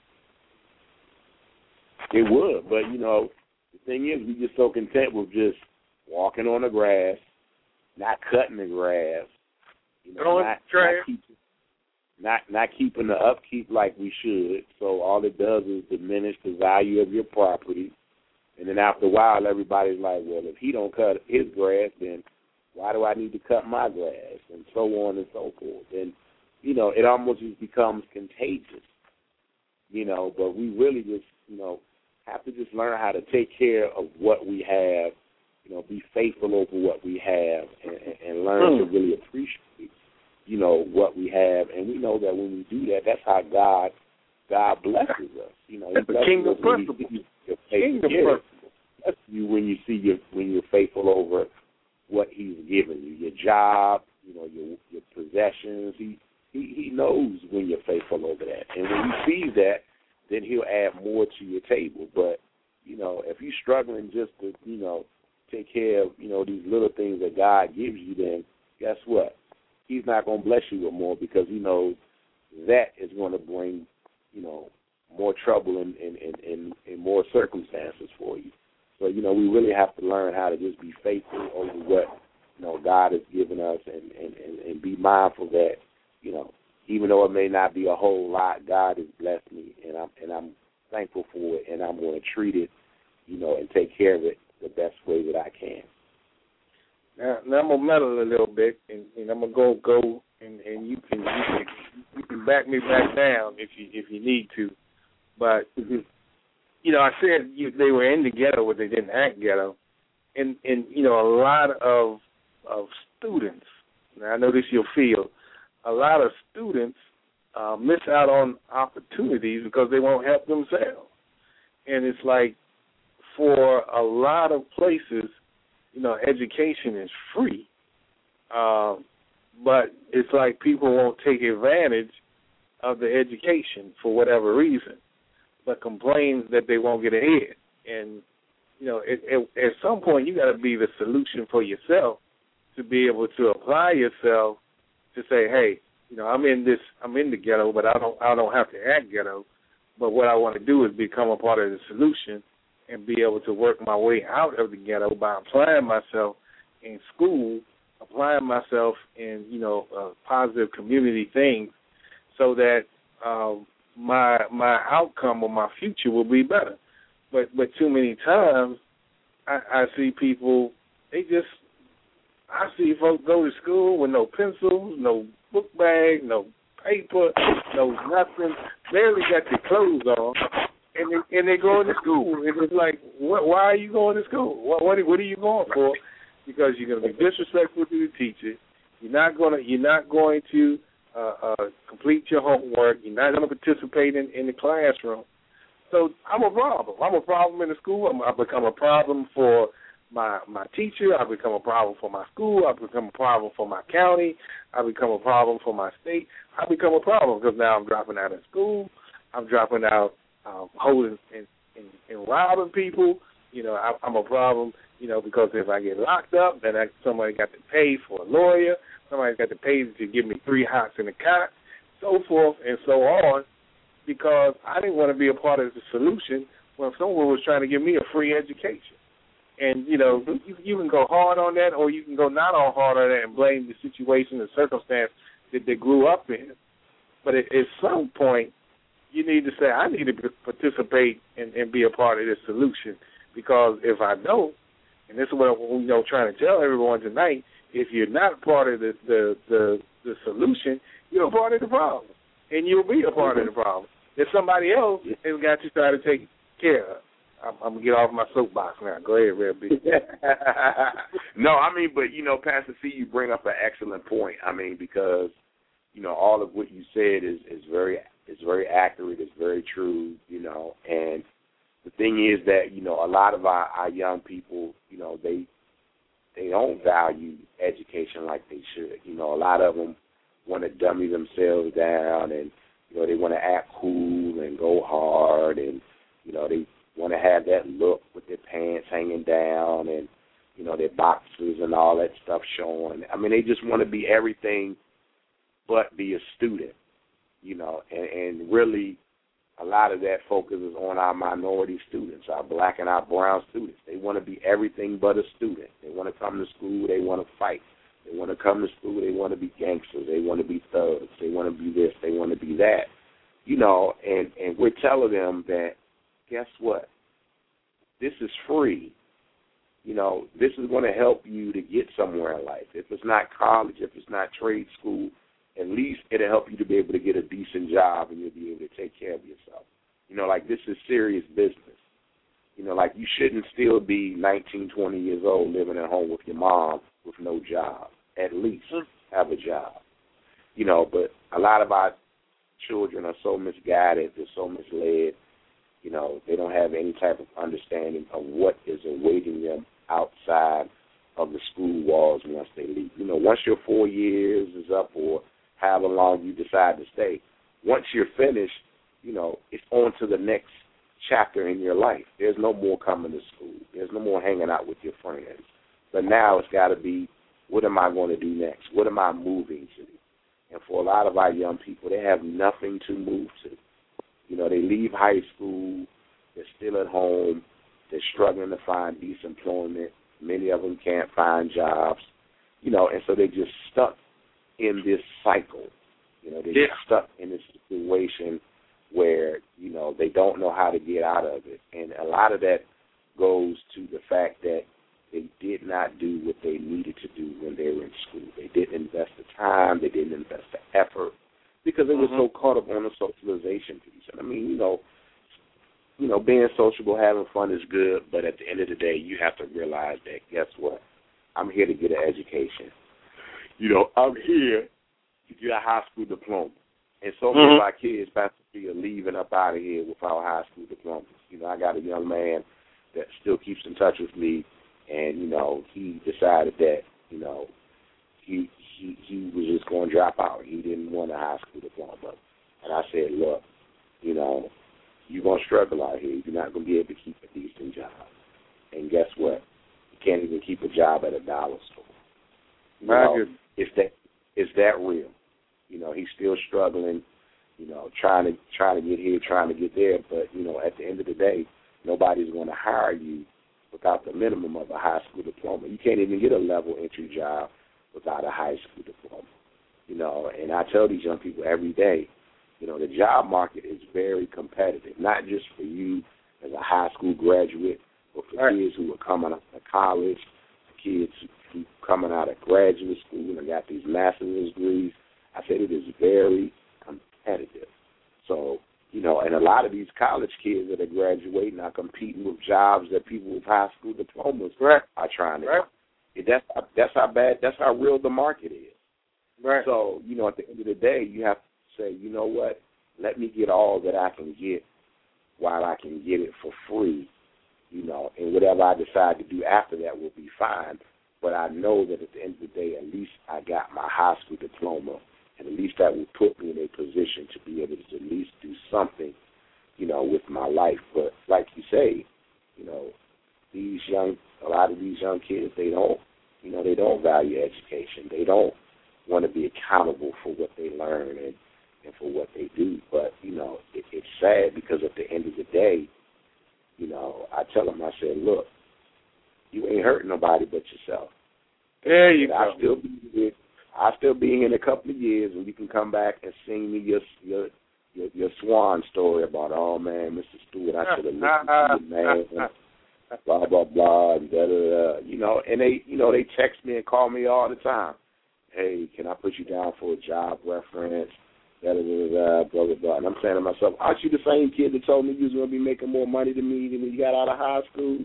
S1: It would, but you know. The thing is, we're just so content with just walking on the grass, not cutting the grass, you know, not, not, keep, not not keeping the upkeep like we should. So all it does is diminish the value of your property. And then after a while, everybody's like, well, if he don't cut his grass, then why do I need to cut my grass? And so on and so forth. And, you know, it almost just becomes contagious, you know, but we really just, you know, have to just learn how to take care of what we have, you know, be faithful over what we have, and, and learn mm. to really appreciate, you know, what we have. And we know that when we do that, that's how God God blesses us. You know, He blesses
S3: kingdom
S1: us when you see your faithful. Kingdom blesses you when you see your when you're faithful over what He's given you, your job, you know, your your possessions. He he he knows when you're faithful over that, and when He sees that, then He'll add more to your table. But, you know, if you're struggling just to, you know, take care of, you know, these little things that God gives you, then guess what? He's not going to bless you with more because He knows that is going to bring, you know, more trouble and, and, and, and, and more circumstances for you. So, you know, we really have to learn how to just be faithful over what, you know, God has given us and, and, and, and be mindful that, you know, even though it may not be a whole lot, God has blessed me, and I'm and I'm thankful for it, and I'm going to treat it, you know, and take care of it the best way that I can.
S3: Now, now I'm gonna meddle a little bit, and, and I'm gonna go go, and, and you can you can you can back me back down if you if you need to, but you know, I said you, they were in the ghetto, but they didn't act ghetto. And, and you know, a lot of of students, now I know this is your field, a lot of students uh, miss out on opportunities because they won't help themselves. And it's like for a lot of places, you know, education is free, um, but it's like people won't take advantage of the education for whatever reason, but complain that they won't get ahead. And, you know, it, it, at some point you got to be the solution for yourself to be able to apply yourself to say, hey, you know, I'm in this, I'm in the ghetto, but I don't, I don't have to act ghetto. But what I want to do is become a part of the solution and be able to work my way out of the ghetto by applying myself in school, applying myself in, you know, uh, positive community things, so that um, my my outcome or my future will be better. But but too many times I, I see people, they just, I see folks go to school with no pencils, no book bag, no paper, no nothing, barely got their clothes on, and they, and they going to school. And it's like, what, why are you going to school? What, what what are you going for? Because you're going to be disrespectful to the teacher. You're not going to you're not going to uh, uh, complete your homework. You're not going to participate in, in the classroom. So I'm a problem. I'm a problem in the school. I'm, I become a problem for my my teacher. I become a problem for my school. I become a problem for my county. I become a problem for my state. I become a problem because now I'm dropping out of school. I'm dropping out, um, holding and, and, and robbing people. You know, I, I'm a problem, you know, because if I get locked up, then I, somebody got to pay for a lawyer. Somebody's got to pay to give me three hots in the cot, so forth and so on, because I didn't want to be a part of the solution when someone was trying to give me a free education. And, you know, you, you can go hard on that, or you can go not all hard on that and blame the situation and circumstance that they grew up in. But at, at some point, you need to say, I need to participate and, and be a part of this solution, because if I don't, and this is what I'm, you know, trying to tell everyone tonight, if you're not part of the, the, the, the solution, you're a part of the problem, and you'll be a part of the problem. If somebody else has got to try to take care of. I'm, I'm going to get off my soapbox now. Go ahead, Red B.
S1: No, I mean, but, you know, Pastor C, you bring up an excellent point. I mean, because, you know, all of what you said is, is very is very accurate, it's very true, you know, and the thing is that, you know, a lot of our, our young people, you know, they they don't value education like they should. You know, a lot of them want to dummy themselves down, and, you know, they want to act cool and go hard, and, you know, they want to have that look with their pants hanging down and, you know, their boxers and all that stuff showing. I mean, they just want to be everything but be a student, you know, and, and really a lot of that focuses on our minority students, our black and our brown students. They want to be everything but a student. They want to come to school, they want to fight. They want to come to school, they want to be gangsters, they want to be thugs, they want to be this, they want to be that, you know, and, and we're telling them that, guess what? This is free. You know, this is going to help you to get somewhere in life. If it's not college, if it's not trade school, at least it'll help you to be able to get a decent job, and you'll be able to take care of yourself. You know, like, this is serious business. You know, like, you shouldn't still be nineteen, twenty years old living at home with your mom with no job. At least have a job. You know, but a lot of our children are so misguided, they're so misled. You know, they don't have any type of understanding of what is awaiting them outside of the school walls once they leave. You know, once your four years is up, or however long you decide to stay, once you're finished, you know, it's on to the next chapter in your life. There's no more coming to school. There's no more hanging out with your friends. But now it's got to be, what am I going to do next? What am I moving to? And for a lot of our young people, they have nothing to move to. You know, they leave high school, they're still at home, they're struggling to find decent employment. Many of them can't find jobs, you know, and so they're just stuck in this cycle. You know, they're
S3: yeah.
S1: just stuck in this situation where, you know, they don't know how to get out of it. And a lot of that goes to the fact that they did not do what they needed to do when they were in school. They didn't invest the time, they didn't invest the effort, because they were mm-hmm. so caught up on the socialization piece. And I mean, you know, you know, being sociable, having fun is good, but at the end of the day, you have to realize that, guess what? I'm here to get an education. You know, I'm here to get a high school diploma. And so many
S3: mm-hmm.
S1: of our kids, Pastor P, are leaving up out of here without high school diplomas. You know, I got a young man that still keeps in touch with me, and, you know, he decided that, you know, he he, he was just going to drop out. He didn't want a high school diploma. And I said, look, you know, you're going to struggle out here. You're not going to be able to keep a decent job. And guess what? You can't even keep a job at a dollar store. You know, it's that, it's that real. You know, he's still struggling, you know, trying to trying to get here, trying to get there. But, you know, at the end of the day, nobody's going to hire you without the minimum of a high school diploma. You can't even get a level entry job without a high school diploma. You know, and I tell these young people every day, you know, the job market is very competitive, not just for you as a high school graduate, but for right. kids who are coming out of college, kids who are coming out of graduate school and got these master's degrees. I said it is very competitive. So, you know, and a lot of these college kids that are graduating are competing with jobs that people with high school diplomas
S3: right.
S1: are trying to
S3: right.
S1: do. That's, that's how bad, that's how real the market is.
S3: Right.
S1: So, you know, at the end of the day, you have to say, you know what, let me get all that I can get while I can get it for free, you know, and whatever I decide to do after that will be fine. But I know that at the end of the day, at least I got my high school diploma, and at least that will put me in a position to be able to at least do something, you know, with my life. But like you say, you know, these young, a lot of these young kids, they don't, you know, they don't value education. They don't want to be accountable for what they learn and, and for what they do. But, you know, it, it's sad because at the end of the day, you know, I tell them, I said, look, you ain't hurting nobody but yourself.
S3: There you
S1: and
S3: go.
S1: I'll still be here. I'll still be here in a couple of years, and you can come back and sing me your your your, your swan story about, oh man, Mister Stewart, I should have listened to you, man. And blah blah blah, and da da da. You know, and they, you know, they text me and call me all the time. Hey, can I put you down for a job reference? Da da da da. Blah blah blah. And I'm saying to myself, aren't you the same kid that told me you was gonna be making more money than me than when you got out of high school?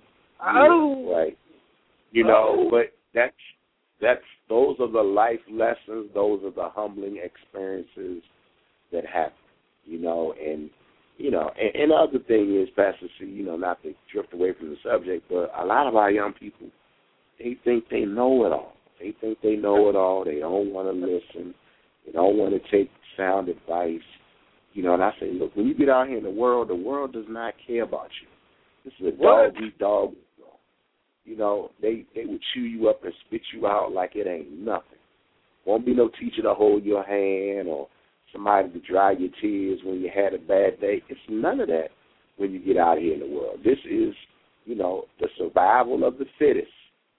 S3: Oh,
S1: yeah, right. You know, but that's that's those are the life lessons. Those are the humbling experiences that happen. You know, and you know, and, and the other thing is, Pastor C, you know, not to drift away from the subject, but a lot of our young people, they think they know it all. They think they know it all. They don't want to listen. They don't want to take sound advice. You know, and I say, look, when you get out here in the world, the world does not care about you. This is a dog-eat-dog world. You know, they, they would chew you up and spit you out like it ain't nothing. Won't be no teacher to hold your hand or somebody to dry your tears when you had a bad day. It's none of that when you get out here in the world. This is, you know, the survival of the fittest.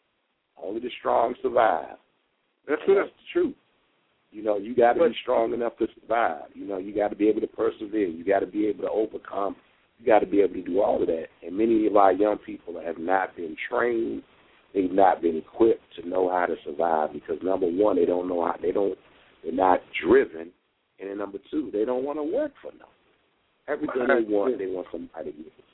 S1: Only the strong survive. That's, that's the truth. You know, you got to be strong enough to survive. You know, you got to be able to persevere. You got to be able to overcome. You got to be able to do all of that. And many of our young people have not been trained. They've not been equipped to know how to survive because, number one, they don't know how, they don't, they're not driven. And then number two, they don't want to work for them. Everything they want, they want somebody to give it.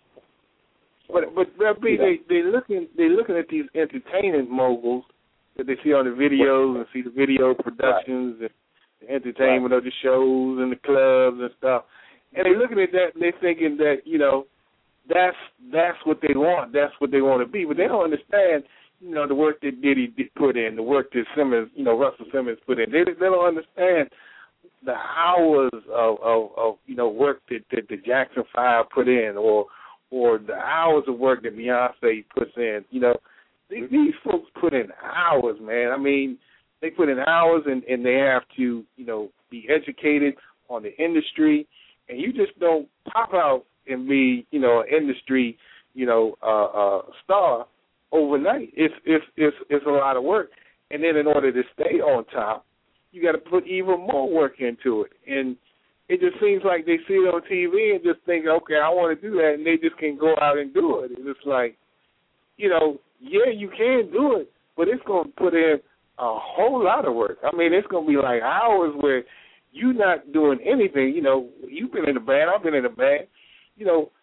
S1: So,
S3: but but but B, they they looking they looking at these entertainment moguls that they see on the videos and see the video productions right. and the entertainment right. of the shows and the clubs and stuff. And they looking at that and they thinking that, you know, that's that's what they want. That's what they want to be. But they don't understand, you know, the work that Diddy did put in, the work that Simmons, you know, Russell Simmons put in. They they don't understand the hours of, of, of you know, work that, that the Jackson Five put in, or or the hours of work that Beyonce puts in. You know, these, these folks put in hours, man. I mean, they put in hours, and, and they have to, you know, be educated on the industry. And you just don't pop out and be, you know, an industry, you know, uh, uh, star overnight. It's it's it's it's a lot of work. And then in order to stay on top, you got to put even more work into it. And it just seems like they see it on T V and just think, okay, I want to do that, and they just can go out and do it. And it's like, you know, yeah, you can do it, but it's going to put in a whole lot of work. I mean, it's going to be like hours where you're not doing anything. You know, you've been in the band, I've been in the band. You know,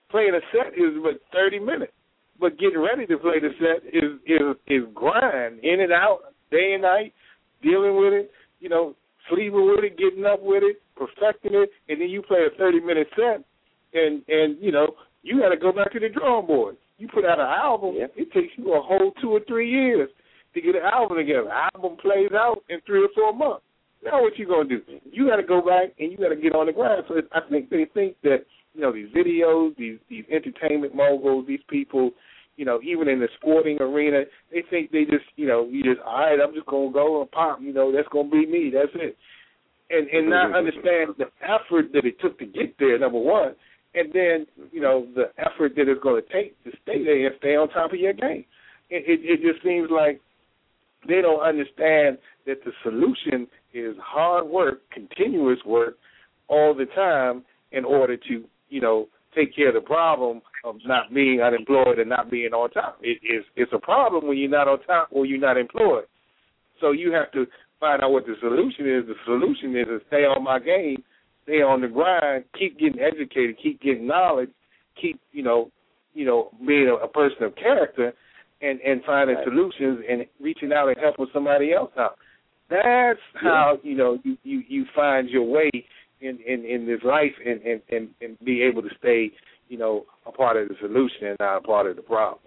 S3: playing a set is but thirty minutes, but getting ready to play the set is is is grind, in and out, day and night, dealing with it, you know, sleeping with it, getting up with it, perfecting it, and then you play a thirty minute set, and and you know you got to go back to the drawing board. You put out an album, yeah. It takes you a whole two or three years to get an album together. Album plays out in three or four months. Now what you gonna do? You got to go back and you got to get on the grind. So I think they think that you know these videos, these these entertainment moguls, these people, you know, even in the sporting arena, they think they just you know you just all right. I'm just gonna go and pop. You know, that's gonna be me. That's it. And and not understand the effort that it took to get there. Number one. And then, you know, the effort that it's going to take to stay there and stay on top of your game. It, it, it just seems like they don't understand that the solution is hard work, continuous work, all the time in order to, you know, take care of the problem of not being unemployed and not being on top. It, it's, it's a problem when you're not on top or you're not employed. So you have to find out what the solution is. The solution is to stay on my game, stay on the grind, keep getting educated, keep getting knowledge, keep, you know, you know, being a, a person of character and, and finding right. solutions and reaching out and helping somebody else out. That's yeah. how, you know, you, you, you find your way in, in, in this life and, and, and, and be able to stay, you know, a part of the solution and not a part of the problem.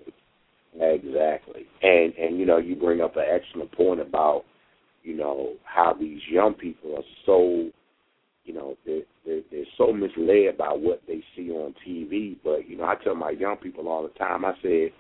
S1: Exactly. And, and you know, you bring up an excellent point about, you know, how these young people are so, you know, they're, they're, they're so misled by what they see on T V. But, you know, I tell my young people all the time, I said,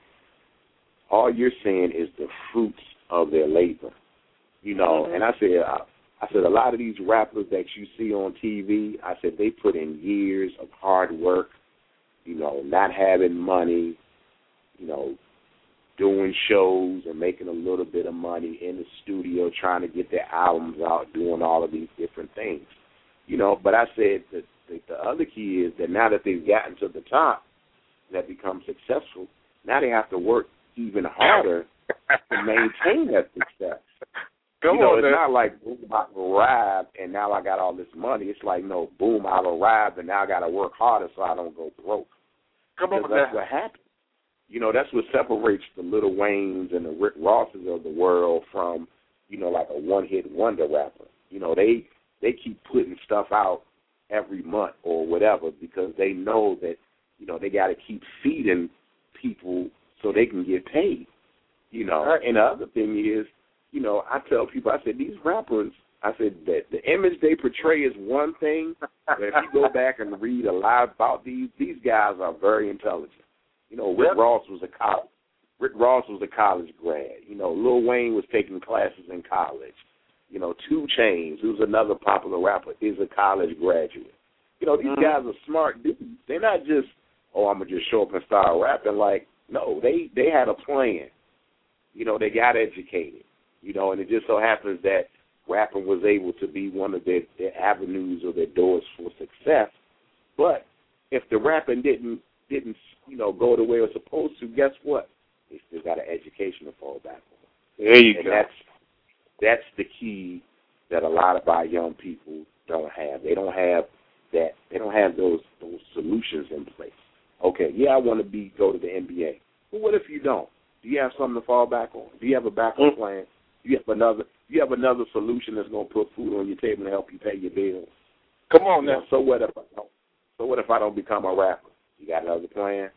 S1: all you're seeing is the fruits of their labor. You know, mm-hmm. and I said, I, I said, a lot of these rappers that you see on T V, I said, they put in years of hard work, you know, not having money, you know, doing shows and making a little bit of money in the studio, trying to get their albums out, doing all of these different things. You know, but I said that the, the other key is that now that they've gotten to the top, that become successful, now they have to work even harder to maintain that success.
S3: Come
S1: you know,
S3: on,
S1: it's
S3: man.
S1: not like, boom, I've arrived and now I got all this money. It's like, no, boom, I've arrived and now I got to work harder so I don't go broke.
S3: Come on,
S1: because that's what happens. You know, that's what separates the Lil Waynes and the Rick Rosses of the world from, you know, like a one-hit wonder rapper. You know, they they keep putting stuff out every month or whatever because they know that, you know, they got to keep feeding people so they can get paid. You know, right. And the other thing is, you know, I tell people, I said, these rappers, I said that the image they portray is one thing, but if you go back and read a lot about these, these guys are very intelligent. You know, Rick yep. Ross was a college, Rick Ross was a college grad. You know, Lil Wayne was taking classes in college. You know, two Chainz, who's another popular rapper, is a college graduate. You know, these mm-hmm. guys are smart dudes. They're not just, oh, I'm going to just show up and start rapping. Like, no, they, they had a plan. You know, they got educated. You know, and it just so happens that rapping was able to be one of their, their avenues or their doors for success. But if the rapping didn't, didn't, you know, go the way it was supposed to, guess what? They still got an education to fall back on.
S3: There you
S1: and
S3: go.
S1: That's, that's the key that a lot of our young people don't have. They don't have that. They don't have those those solutions in place. Okay, yeah, I want to be go to the N B A. But what if you don't? Do you have something to fall back on? Do you have a backup mm-hmm. plan? Do you have another? Do you have another solution that's going to put food on your table and help you pay your bills?
S3: Come on now.
S1: You know, so what if I don't? So what if I don't become a rapper? You got another plan?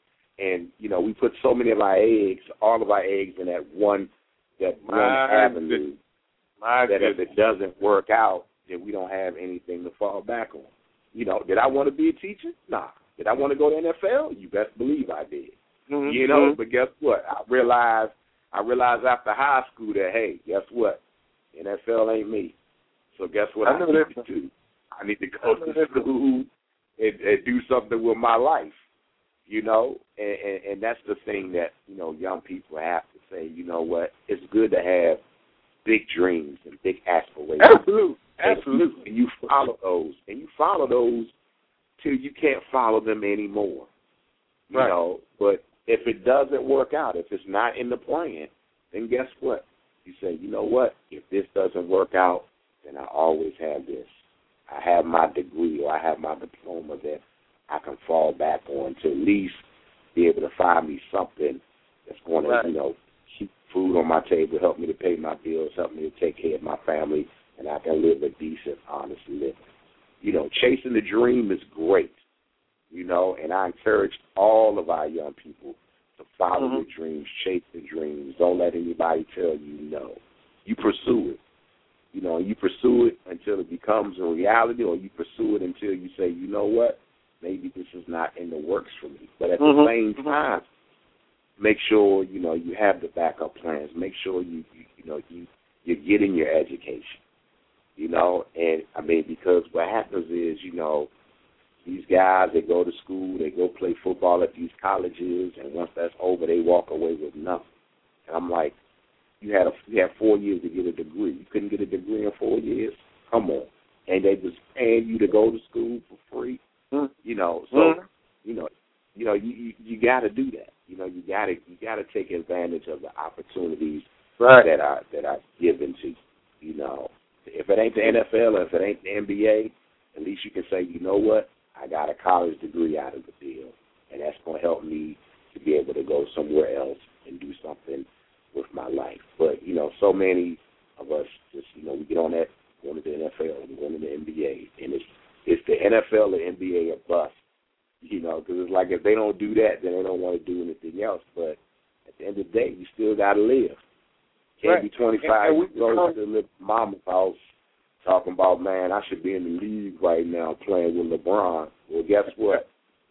S1: And you know, we put so many of our eggs, all of our eggs, in that one that one
S3: My
S1: avenue.
S3: My
S1: that if it doesn't work out, then we don't have anything to fall back on. You know, did I want to be a teacher? Nah. Did I want to go to N F L? You best believe I did. Mm-hmm. You know, but guess what? I realized I realized after high school that, hey, guess what? N F L ain't me. So guess what I, I need that. to do? I need to go to school and, and do something with my life. You know, and, and, and that's the thing that, you know, young people have to say, you know what, it's good to have big dreams and big aspirations.
S3: Absolutely. Absolutely.
S1: And you follow those. And you follow those till you can't follow them anymore. You
S3: right.
S1: know, but if it doesn't work out, if it's not in the plan, then guess what? You say, you know what, if this doesn't work out, then I always have this. I have my degree or I have my diploma that I can fall back on to at least be able to find me something that's going to,
S3: right.
S1: you know, keep food on my table, help me to pay my bills, help me to take care of my family, and I can live a decent, honest living. You know, chasing the dream is great, you know, and I encourage all of our young people to follow
S3: mm-hmm.
S1: your dreams, chase the dreams. Don't let anybody tell you no. You pursue it. You know, you pursue it until it becomes a reality, or you pursue it until you say, you know what, maybe this is not in the works for me. But at
S3: mm-hmm.
S1: the same time, make sure, you know, you have the backup plans. Make sure you, you, you know, you, you're getting your education, you know. And, I mean, because what happens is, you know, these guys, they go to school, they go play football at these colleges, and once that's over, they walk away with nothing. And I'm like, you had a, you had four years to get a degree. You couldn't get a degree in four years? Come on. And they was paying you to go to school for free.
S3: Mm-hmm.
S1: You know, so
S3: mm-hmm.
S1: you know, you know, you you, you got to do that. You know, you got to you got to take advantage of the opportunities
S3: right.
S1: that are that are given to you. You know, if it ain't the N F L or if it ain't the N B A, at least you can say, you know what, I got a college degree out of the deal, and that's going to help me to be able to go somewhere else and do something with my life. But, you know, so many of us just, you know, we get on that, going to the N F L, and going to the N B A, and it's it's the N F L or N B A or bust, you know, because it's like if they don't do that, then they don't want to do anything else. But at the end of the day, you still got to live. Can't
S3: right.
S1: be twenty-five
S3: years
S1: old to live in mama's house talking about, man, I should be in the league right now playing with LeBron. Well, guess what?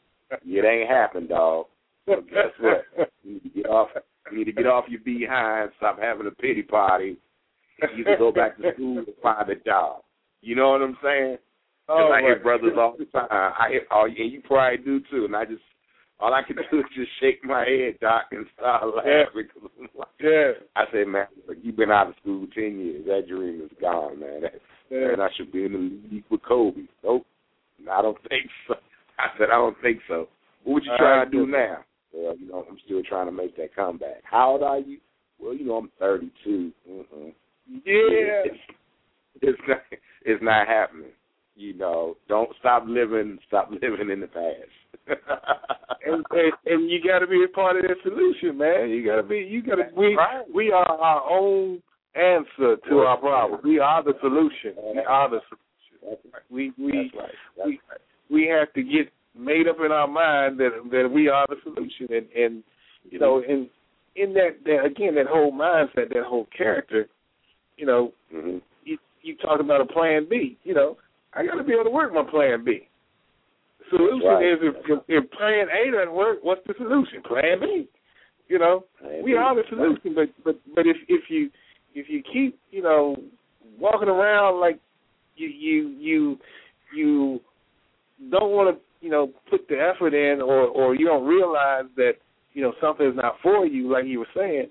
S1: It ain't happened, dog. So guess what? You need to get off. You need to get off your behind. Stop having a pity party. You can go back to school and find a job. You know what I'm saying? Because
S3: oh,
S1: I hear
S3: right.
S1: brothers all the time. I hear, oh, and you probably do too. And I just, all I can do is just shake my head, Doc, and start laughing.
S3: Yeah. yeah.
S1: I say, man, look, you've been out of school ten years. That dream is gone, man. That, yeah. Man, I should be in the league with Kobe. Nope, I don't think so. I said, I don't think so. What would you try to do now? Well, you know, I'm still trying to make that comeback. How old are you? Well, you know, I'm thirty-two. Mm-mm.
S3: Yeah.
S1: It's, it's not. It's not happening. You know, don't stop living. Stop living in the past.
S3: and, and and you got to be a part of that solution, man. You got to be. You got to. We
S1: right.
S3: we are our own answer to
S1: well,
S3: our problem. We are the solution. We are the solution.
S1: That's right.
S3: We we
S1: That's right. That's
S3: we,
S1: right.
S3: we have to get made up in our mind that that we are the solution, and and you know, and in that, that again, that whole mindset, that whole character, you know,
S1: mm-hmm.
S3: you you talk about a plan B. You know, I got to be able to work my plan B. The solution
S1: right.
S3: is if, if if plan A doesn't work, what's the solution? Plan B. You know,
S1: plan
S3: we
S1: B.
S3: are the solution, but but but if if you if you keep you know walking around like you you you you don't want to you know, put the effort in, or, or you don't realize that, you know, something is not for you, like you were saying,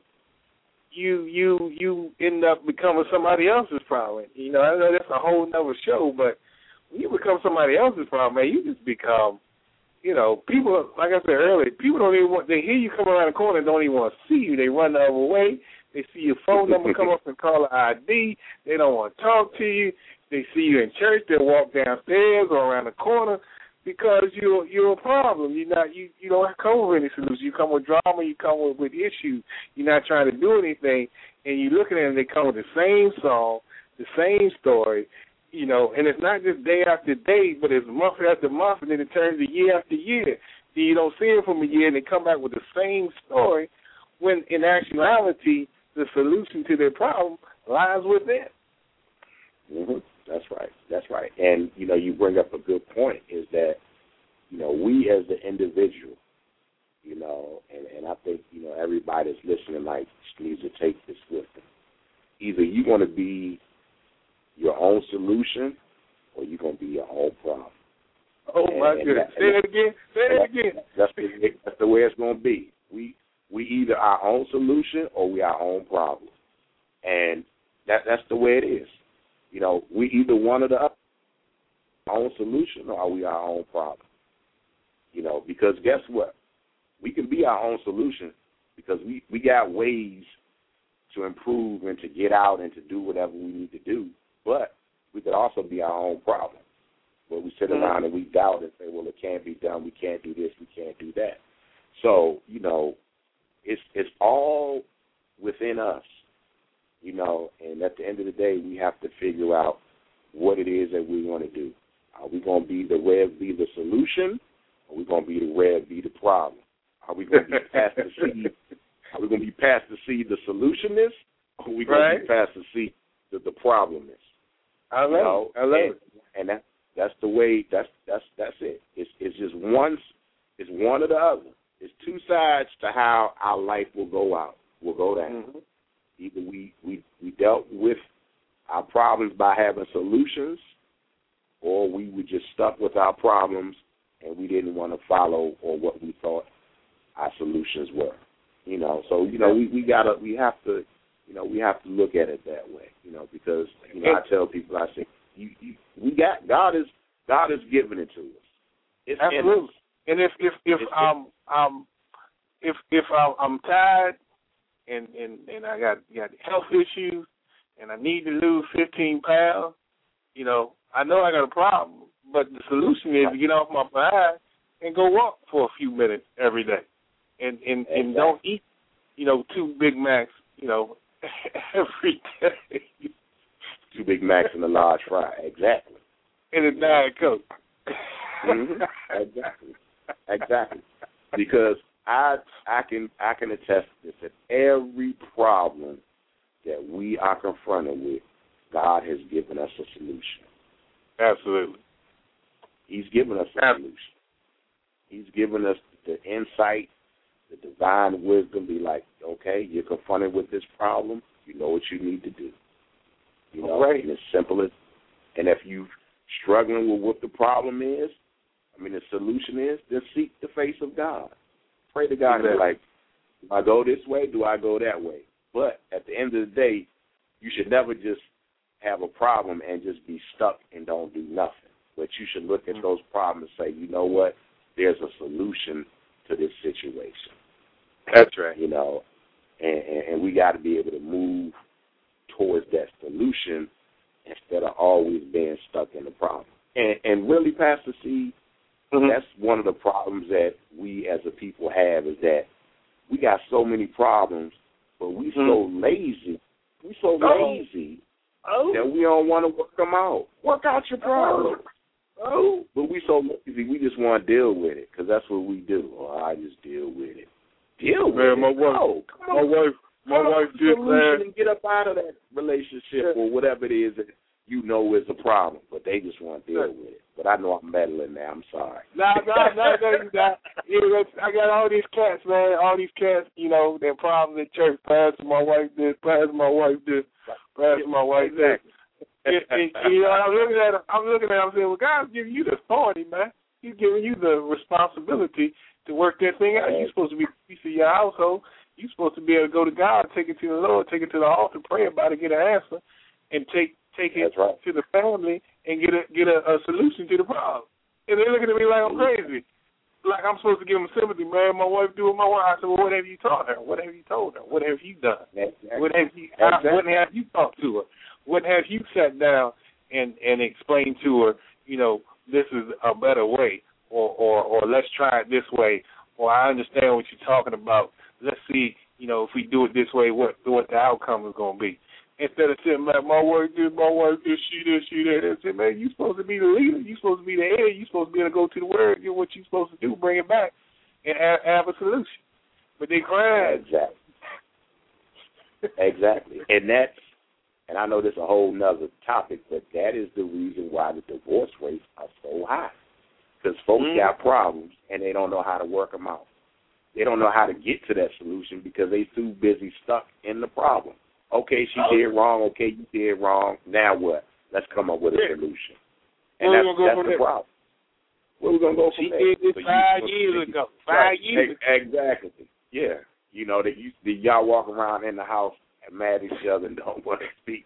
S3: you you you end up becoming somebody else's problem. You know, I know that's a whole nother show, but when you become somebody else's problem, man, you just become, you know, people, like I said earlier, people don't even want, they hear you come around the corner and don't even want to see you. They run the other way. They see your phone number come up and call an I D. They don't want to talk to you. They see you in church. They'll walk downstairs or around the corner. Because you're you're a problem. You're not you, you don't come with any solutions. You come with drama. You come with, with issues. You're not trying to do anything, and you looking at them. They come with the same song, the same story, you know. And it's not just day after day, but it's month after month, and then it turns to year after year. Then you don't see them from a year, and they come back with the same story. When in actuality, the solution to their problem lies within.
S1: Mm-hmm. That's right. That's right. And, you know, you bring up a good point is that, you know, we as the individual, you know, and, and I think, you know, everybody that's listening like needs to take this with them. Either you're going to be your own solution or you're going to be your own problem.
S3: Oh,
S1: and,
S3: my
S1: and
S3: goodness.
S1: that,
S3: Say it again. Say it again.
S1: That's the, that's the way it's going to be. We we either our own solution or we our own problem. And that that's the way it is. You know, we either one or the other, our own solution or are we our own problem? You know, because guess what? We can be our own solution because we, we got ways to improve and to get out and to do whatever we need to do, but we could also be our own problem. but we sit around and we doubt and say, well, it can't be done. We can't do this. We can't do that. So, you know, it's it's all within us, you know, and at the end of the day, we have to figure out what it is that we want to do. Are we going to be the Rev be the solution, or are we going to be the Rev be the problem? Are we going to be past the seed? Are we going to be past the seed the solutionist, or are we going right. to be past the seed the, the problemist?
S3: I love
S1: you know?
S3: it. I love
S1: and,
S3: it.
S1: And that that's the way. That's that's that's it. It's it's just one. It's one or the other. It's two sides to how our life will go out. Will go down. Mm-hmm. Either we, we we dealt with our problems by having solutions, or we were just stuck with our problems and we didn't want to follow or what we thought our solutions were. You know, so you know we, we gotta we have to you know we have to look at it that way. You know, because you know I tell people I say you, you we got God is God is giving it to us. It's
S3: absolutely. And if if if
S1: it's
S3: um um if if I'm, I'm tired and, and and I got got health issues and I need to lose fifteen pounds, you know, I know I got a problem, but the solution is to get off my behind and go walk for a few minutes every day, and and, exactly. and don't eat, you know, two Big Macs, you know, every day.
S1: Two Big Macs and a large fry, exactly.
S3: And a Diet Coke.
S1: mm-hmm. Exactly, exactly. Because I I can I can attest to this, that every problem that we are confronted with, God has given us a solution.
S3: Absolutely.
S1: He's given us a solution. He's given us the insight, the divine wisdom. Be like, okay, you're confronted with this problem. You know what you need to do. You know,
S3: right.
S1: and it's simple as, and if you're struggling with what the problem is, I mean, the solution is, then seek the face of God. Pray to God and be like, do I go this way? Do I go that way? But at the end of the day, you should never just have a problem and just be stuck and don't do nothing. But you should look at those problems and say, you know what? There's a solution to this situation.
S3: That's right.
S1: You know, and, and, and we got to be able to move towards that solution instead of always being stuck in the problem. And, and really, Pastor C, mm-hmm. that's one of the problems that we as a people have is that we got so many problems, but we mm-hmm. so lazy. We so
S3: oh.
S1: lazy
S3: oh.
S1: that we don't want to work them out. Work out your problems. Oh. But we so lazy, we just want to deal with it because that's what we do. Oh, I just deal with it. Deal
S3: Man,
S1: with
S3: my
S1: it.
S3: Wife,
S1: oh, come
S3: my
S1: on.
S3: wife, my
S1: come
S3: wife
S1: up
S3: did
S1: solution
S3: that.
S1: and get up out of that relationship or whatever it is that you know is a problem, but they just want to deal with it. But I know I'm meddling now. I'm sorry.
S3: No, no, no, no, you not. I got all these cats, man. All these cats, you know, their problems at church. Pastor, my wife did. Pastor, my wife did. Pastor, my wife did. and, and, and, you know, I'm looking at him. I'm looking at him. I'm saying, well, God's giving you the authority, man. He's giving you the responsibility to work that thing out. You're supposed to be a piece of your household. You're supposed to be able to go to God, take it to the Lord, take it to the altar, pray about it, get an answer, and take take it
S1: right.
S3: to the family and get a get a, a solution to the problem. And they're looking at me like I'm crazy. Like I'm supposed to give them sympathy, man. My wife doing my wife. I said, well, what have you taught her? What have you told her? What have you done?
S1: Exactly.
S3: What have you
S1: exactly.
S3: What have you talked to her? What have you sat down and, and explained to her, you know, this is a better way, or, or, or let's try it this way, or I understand what you're talking about. Let's see, you know, if we do it this way, what what the outcome is going to be. Instead of saying, man, my wife did, my wife did, she did, she did. I said, man, you're supposed to be the leader. You're supposed to be the head. You're supposed to be able to go to the word, get what you're supposed to do, bring it back, and have, have a solution. But they cry.
S1: Exactly. Exactly. And that's, and I know this is a whole nother topic, but that is the reason why the divorce rates are so high. Because folks mm-hmm. got problems, and they don't know how to work them out. They don't know how to get to that solution because they too busy stuck in the problem. Okay, she oh. did wrong. Okay, you did wrong. Now what? Let's come up with a solution. And
S3: Where
S1: that's,
S3: go
S1: that's the
S3: there?
S1: problem. Where we going to go from
S3: she
S1: there?
S3: She did this
S1: so
S3: five
S1: you,
S3: years ago. Five
S1: right.
S3: years ago.
S1: Exactly. Yeah. You know, that you, the, y'all walk around in the house and mad at each other and don't want to speak.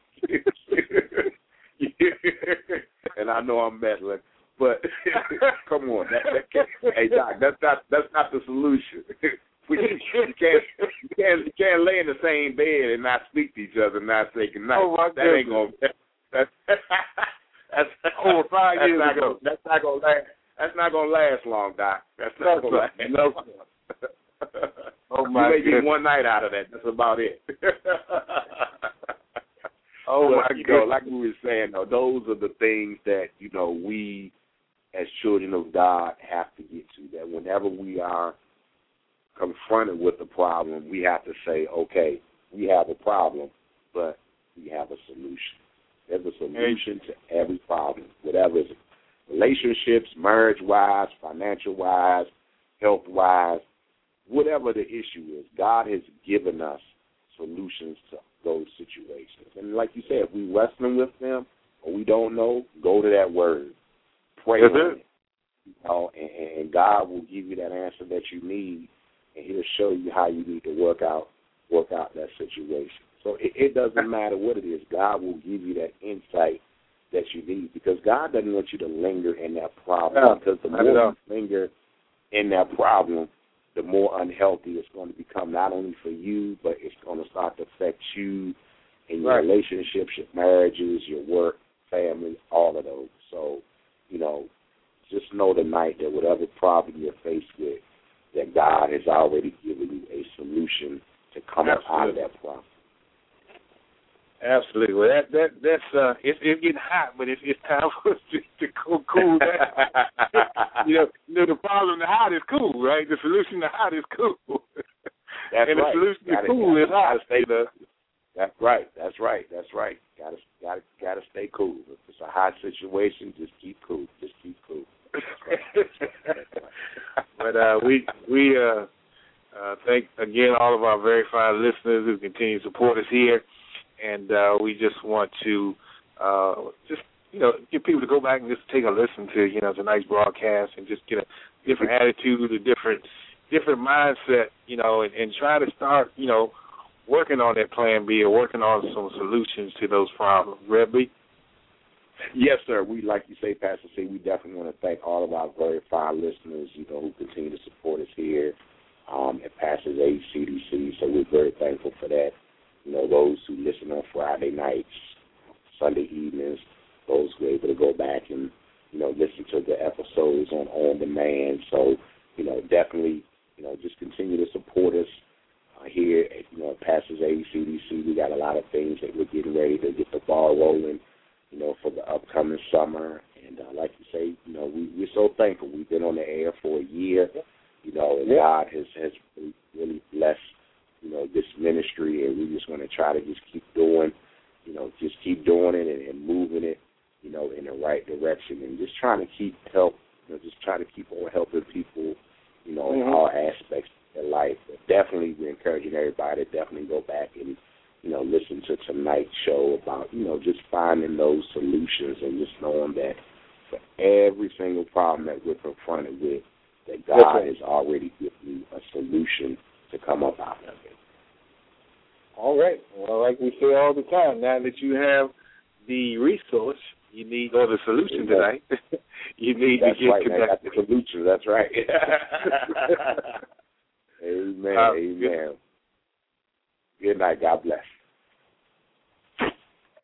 S1: And I know I'm meddling. But come on, that, that can't, hey Doc, that's not that's not the solution. you, you can't you can't you can't lay in the same bed and not speak to each other and not say goodnight.
S3: Oh,
S1: that ain't gonna that, that, that's,
S3: over five
S1: that's
S3: years
S1: not
S3: ago.
S1: Gonna, that's not gonna last. That's not gonna last long, Doc. That's not
S3: That's
S1: gonna
S3: right.
S1: last.
S3: No. Oh my
S1: you may
S3: goodness.
S1: get one night out of that. That's about it.
S3: Oh
S1: but,
S3: my
S1: you
S3: goodness.
S1: know, like we were saying, though, those are the things that you know we, as children of God, have to get to. That whenever we are confronted with a problem, we have to say, okay, we have a problem, but we have a solution. There's a solution to every problem, whatever it is. Relationships, marriage-wise, financial-wise, health-wise, whatever the issue is, God has given us solutions to those situations. And like you said, if we wrestling with them or we don't know, go to that word. Pray
S3: Yes,
S1: on it. You know, and, and God will give you that answer that you need, and He'll show you how you need to work out work out that situation. So it, it doesn't matter what it is. God will give you that insight that you need, because God doesn't want you to linger in that problem.
S3: No,
S1: because the
S3: not
S1: more
S3: at all.
S1: you linger in that problem, the more unhealthy it's going to become, not only for you, but it's going to start to affect you in your
S3: Right.
S1: relationships, your marriages, your work, family, all of those. So, you know, just know tonight that whatever problem you're faced with, that God has already given you a solution to come up out of that problem.
S3: Absolutely. Well, that that that's uh, it's it's getting hot, but it's it's time for us to, to cool, cool down. you know, you know, the problem the hot is cool, right? The solution to hot is cool.
S1: That's
S3: and
S1: right.
S3: the solution
S1: gotta,
S3: to cool
S1: gotta,
S3: is hot.
S1: Gotta stay the, that's right. That's right. That's right. Gotta gotta gotta stay cool. If it's a hot situation, just keep cool. Just keep cool.
S3: But uh, we we uh, uh, thank again all of our very fine listeners who continue to support us here, and uh, we just want to uh, just you know get people to go back and just take a listen to you know tonight's broadcast and just get a different attitude, a different different mindset, you know, and, and try to start you know working on that plan B or working on some solutions to those problems. Red B?
S1: Yes, sir. We, like you say, Pastor C, we definitely want to thank all of our very fine listeners, you know, who continue to support us here um, at Pastors Age C D C. So we're very thankful for that. You know, those who listen on Friday nights, Sunday evenings, those who are able to go back and, you know, listen to the episodes on on demand. So, you know, definitely, you know, just continue to support us uh, here at, you know, Pastors Age C D C. We got a lot of things that we're getting ready to get the ball rolling, you know, for the upcoming summer. And uh, like you say, you know, we, we're so thankful. We've been on the air for a year, you know, and God has, has really, really blessed, you know, this ministry, and we just want to try to just keep doing, you know, just keep doing it and, and moving it, you know, in the right direction, and just trying to keep help, you know, just trying to keep on helping people, you know,
S3: Mm-hmm.
S1: in all aspects of their life. But definitely we're encouraging everybody to definitely go back and, you know, listen to tonight's show about, you know, just finding those solutions and just knowing that for every single problem that we're confronted with, that God
S3: That's right.
S1: has already given you a solution to come up out of it.
S3: All right. Well, like we say all the time, now that you have the resource, you need, or the solution tonight, you need
S1: That's
S3: to get
S1: right, man.
S3: connected.
S1: That's the solution. That's right. Amen.
S3: Uh,
S1: Amen. Good night. God bless.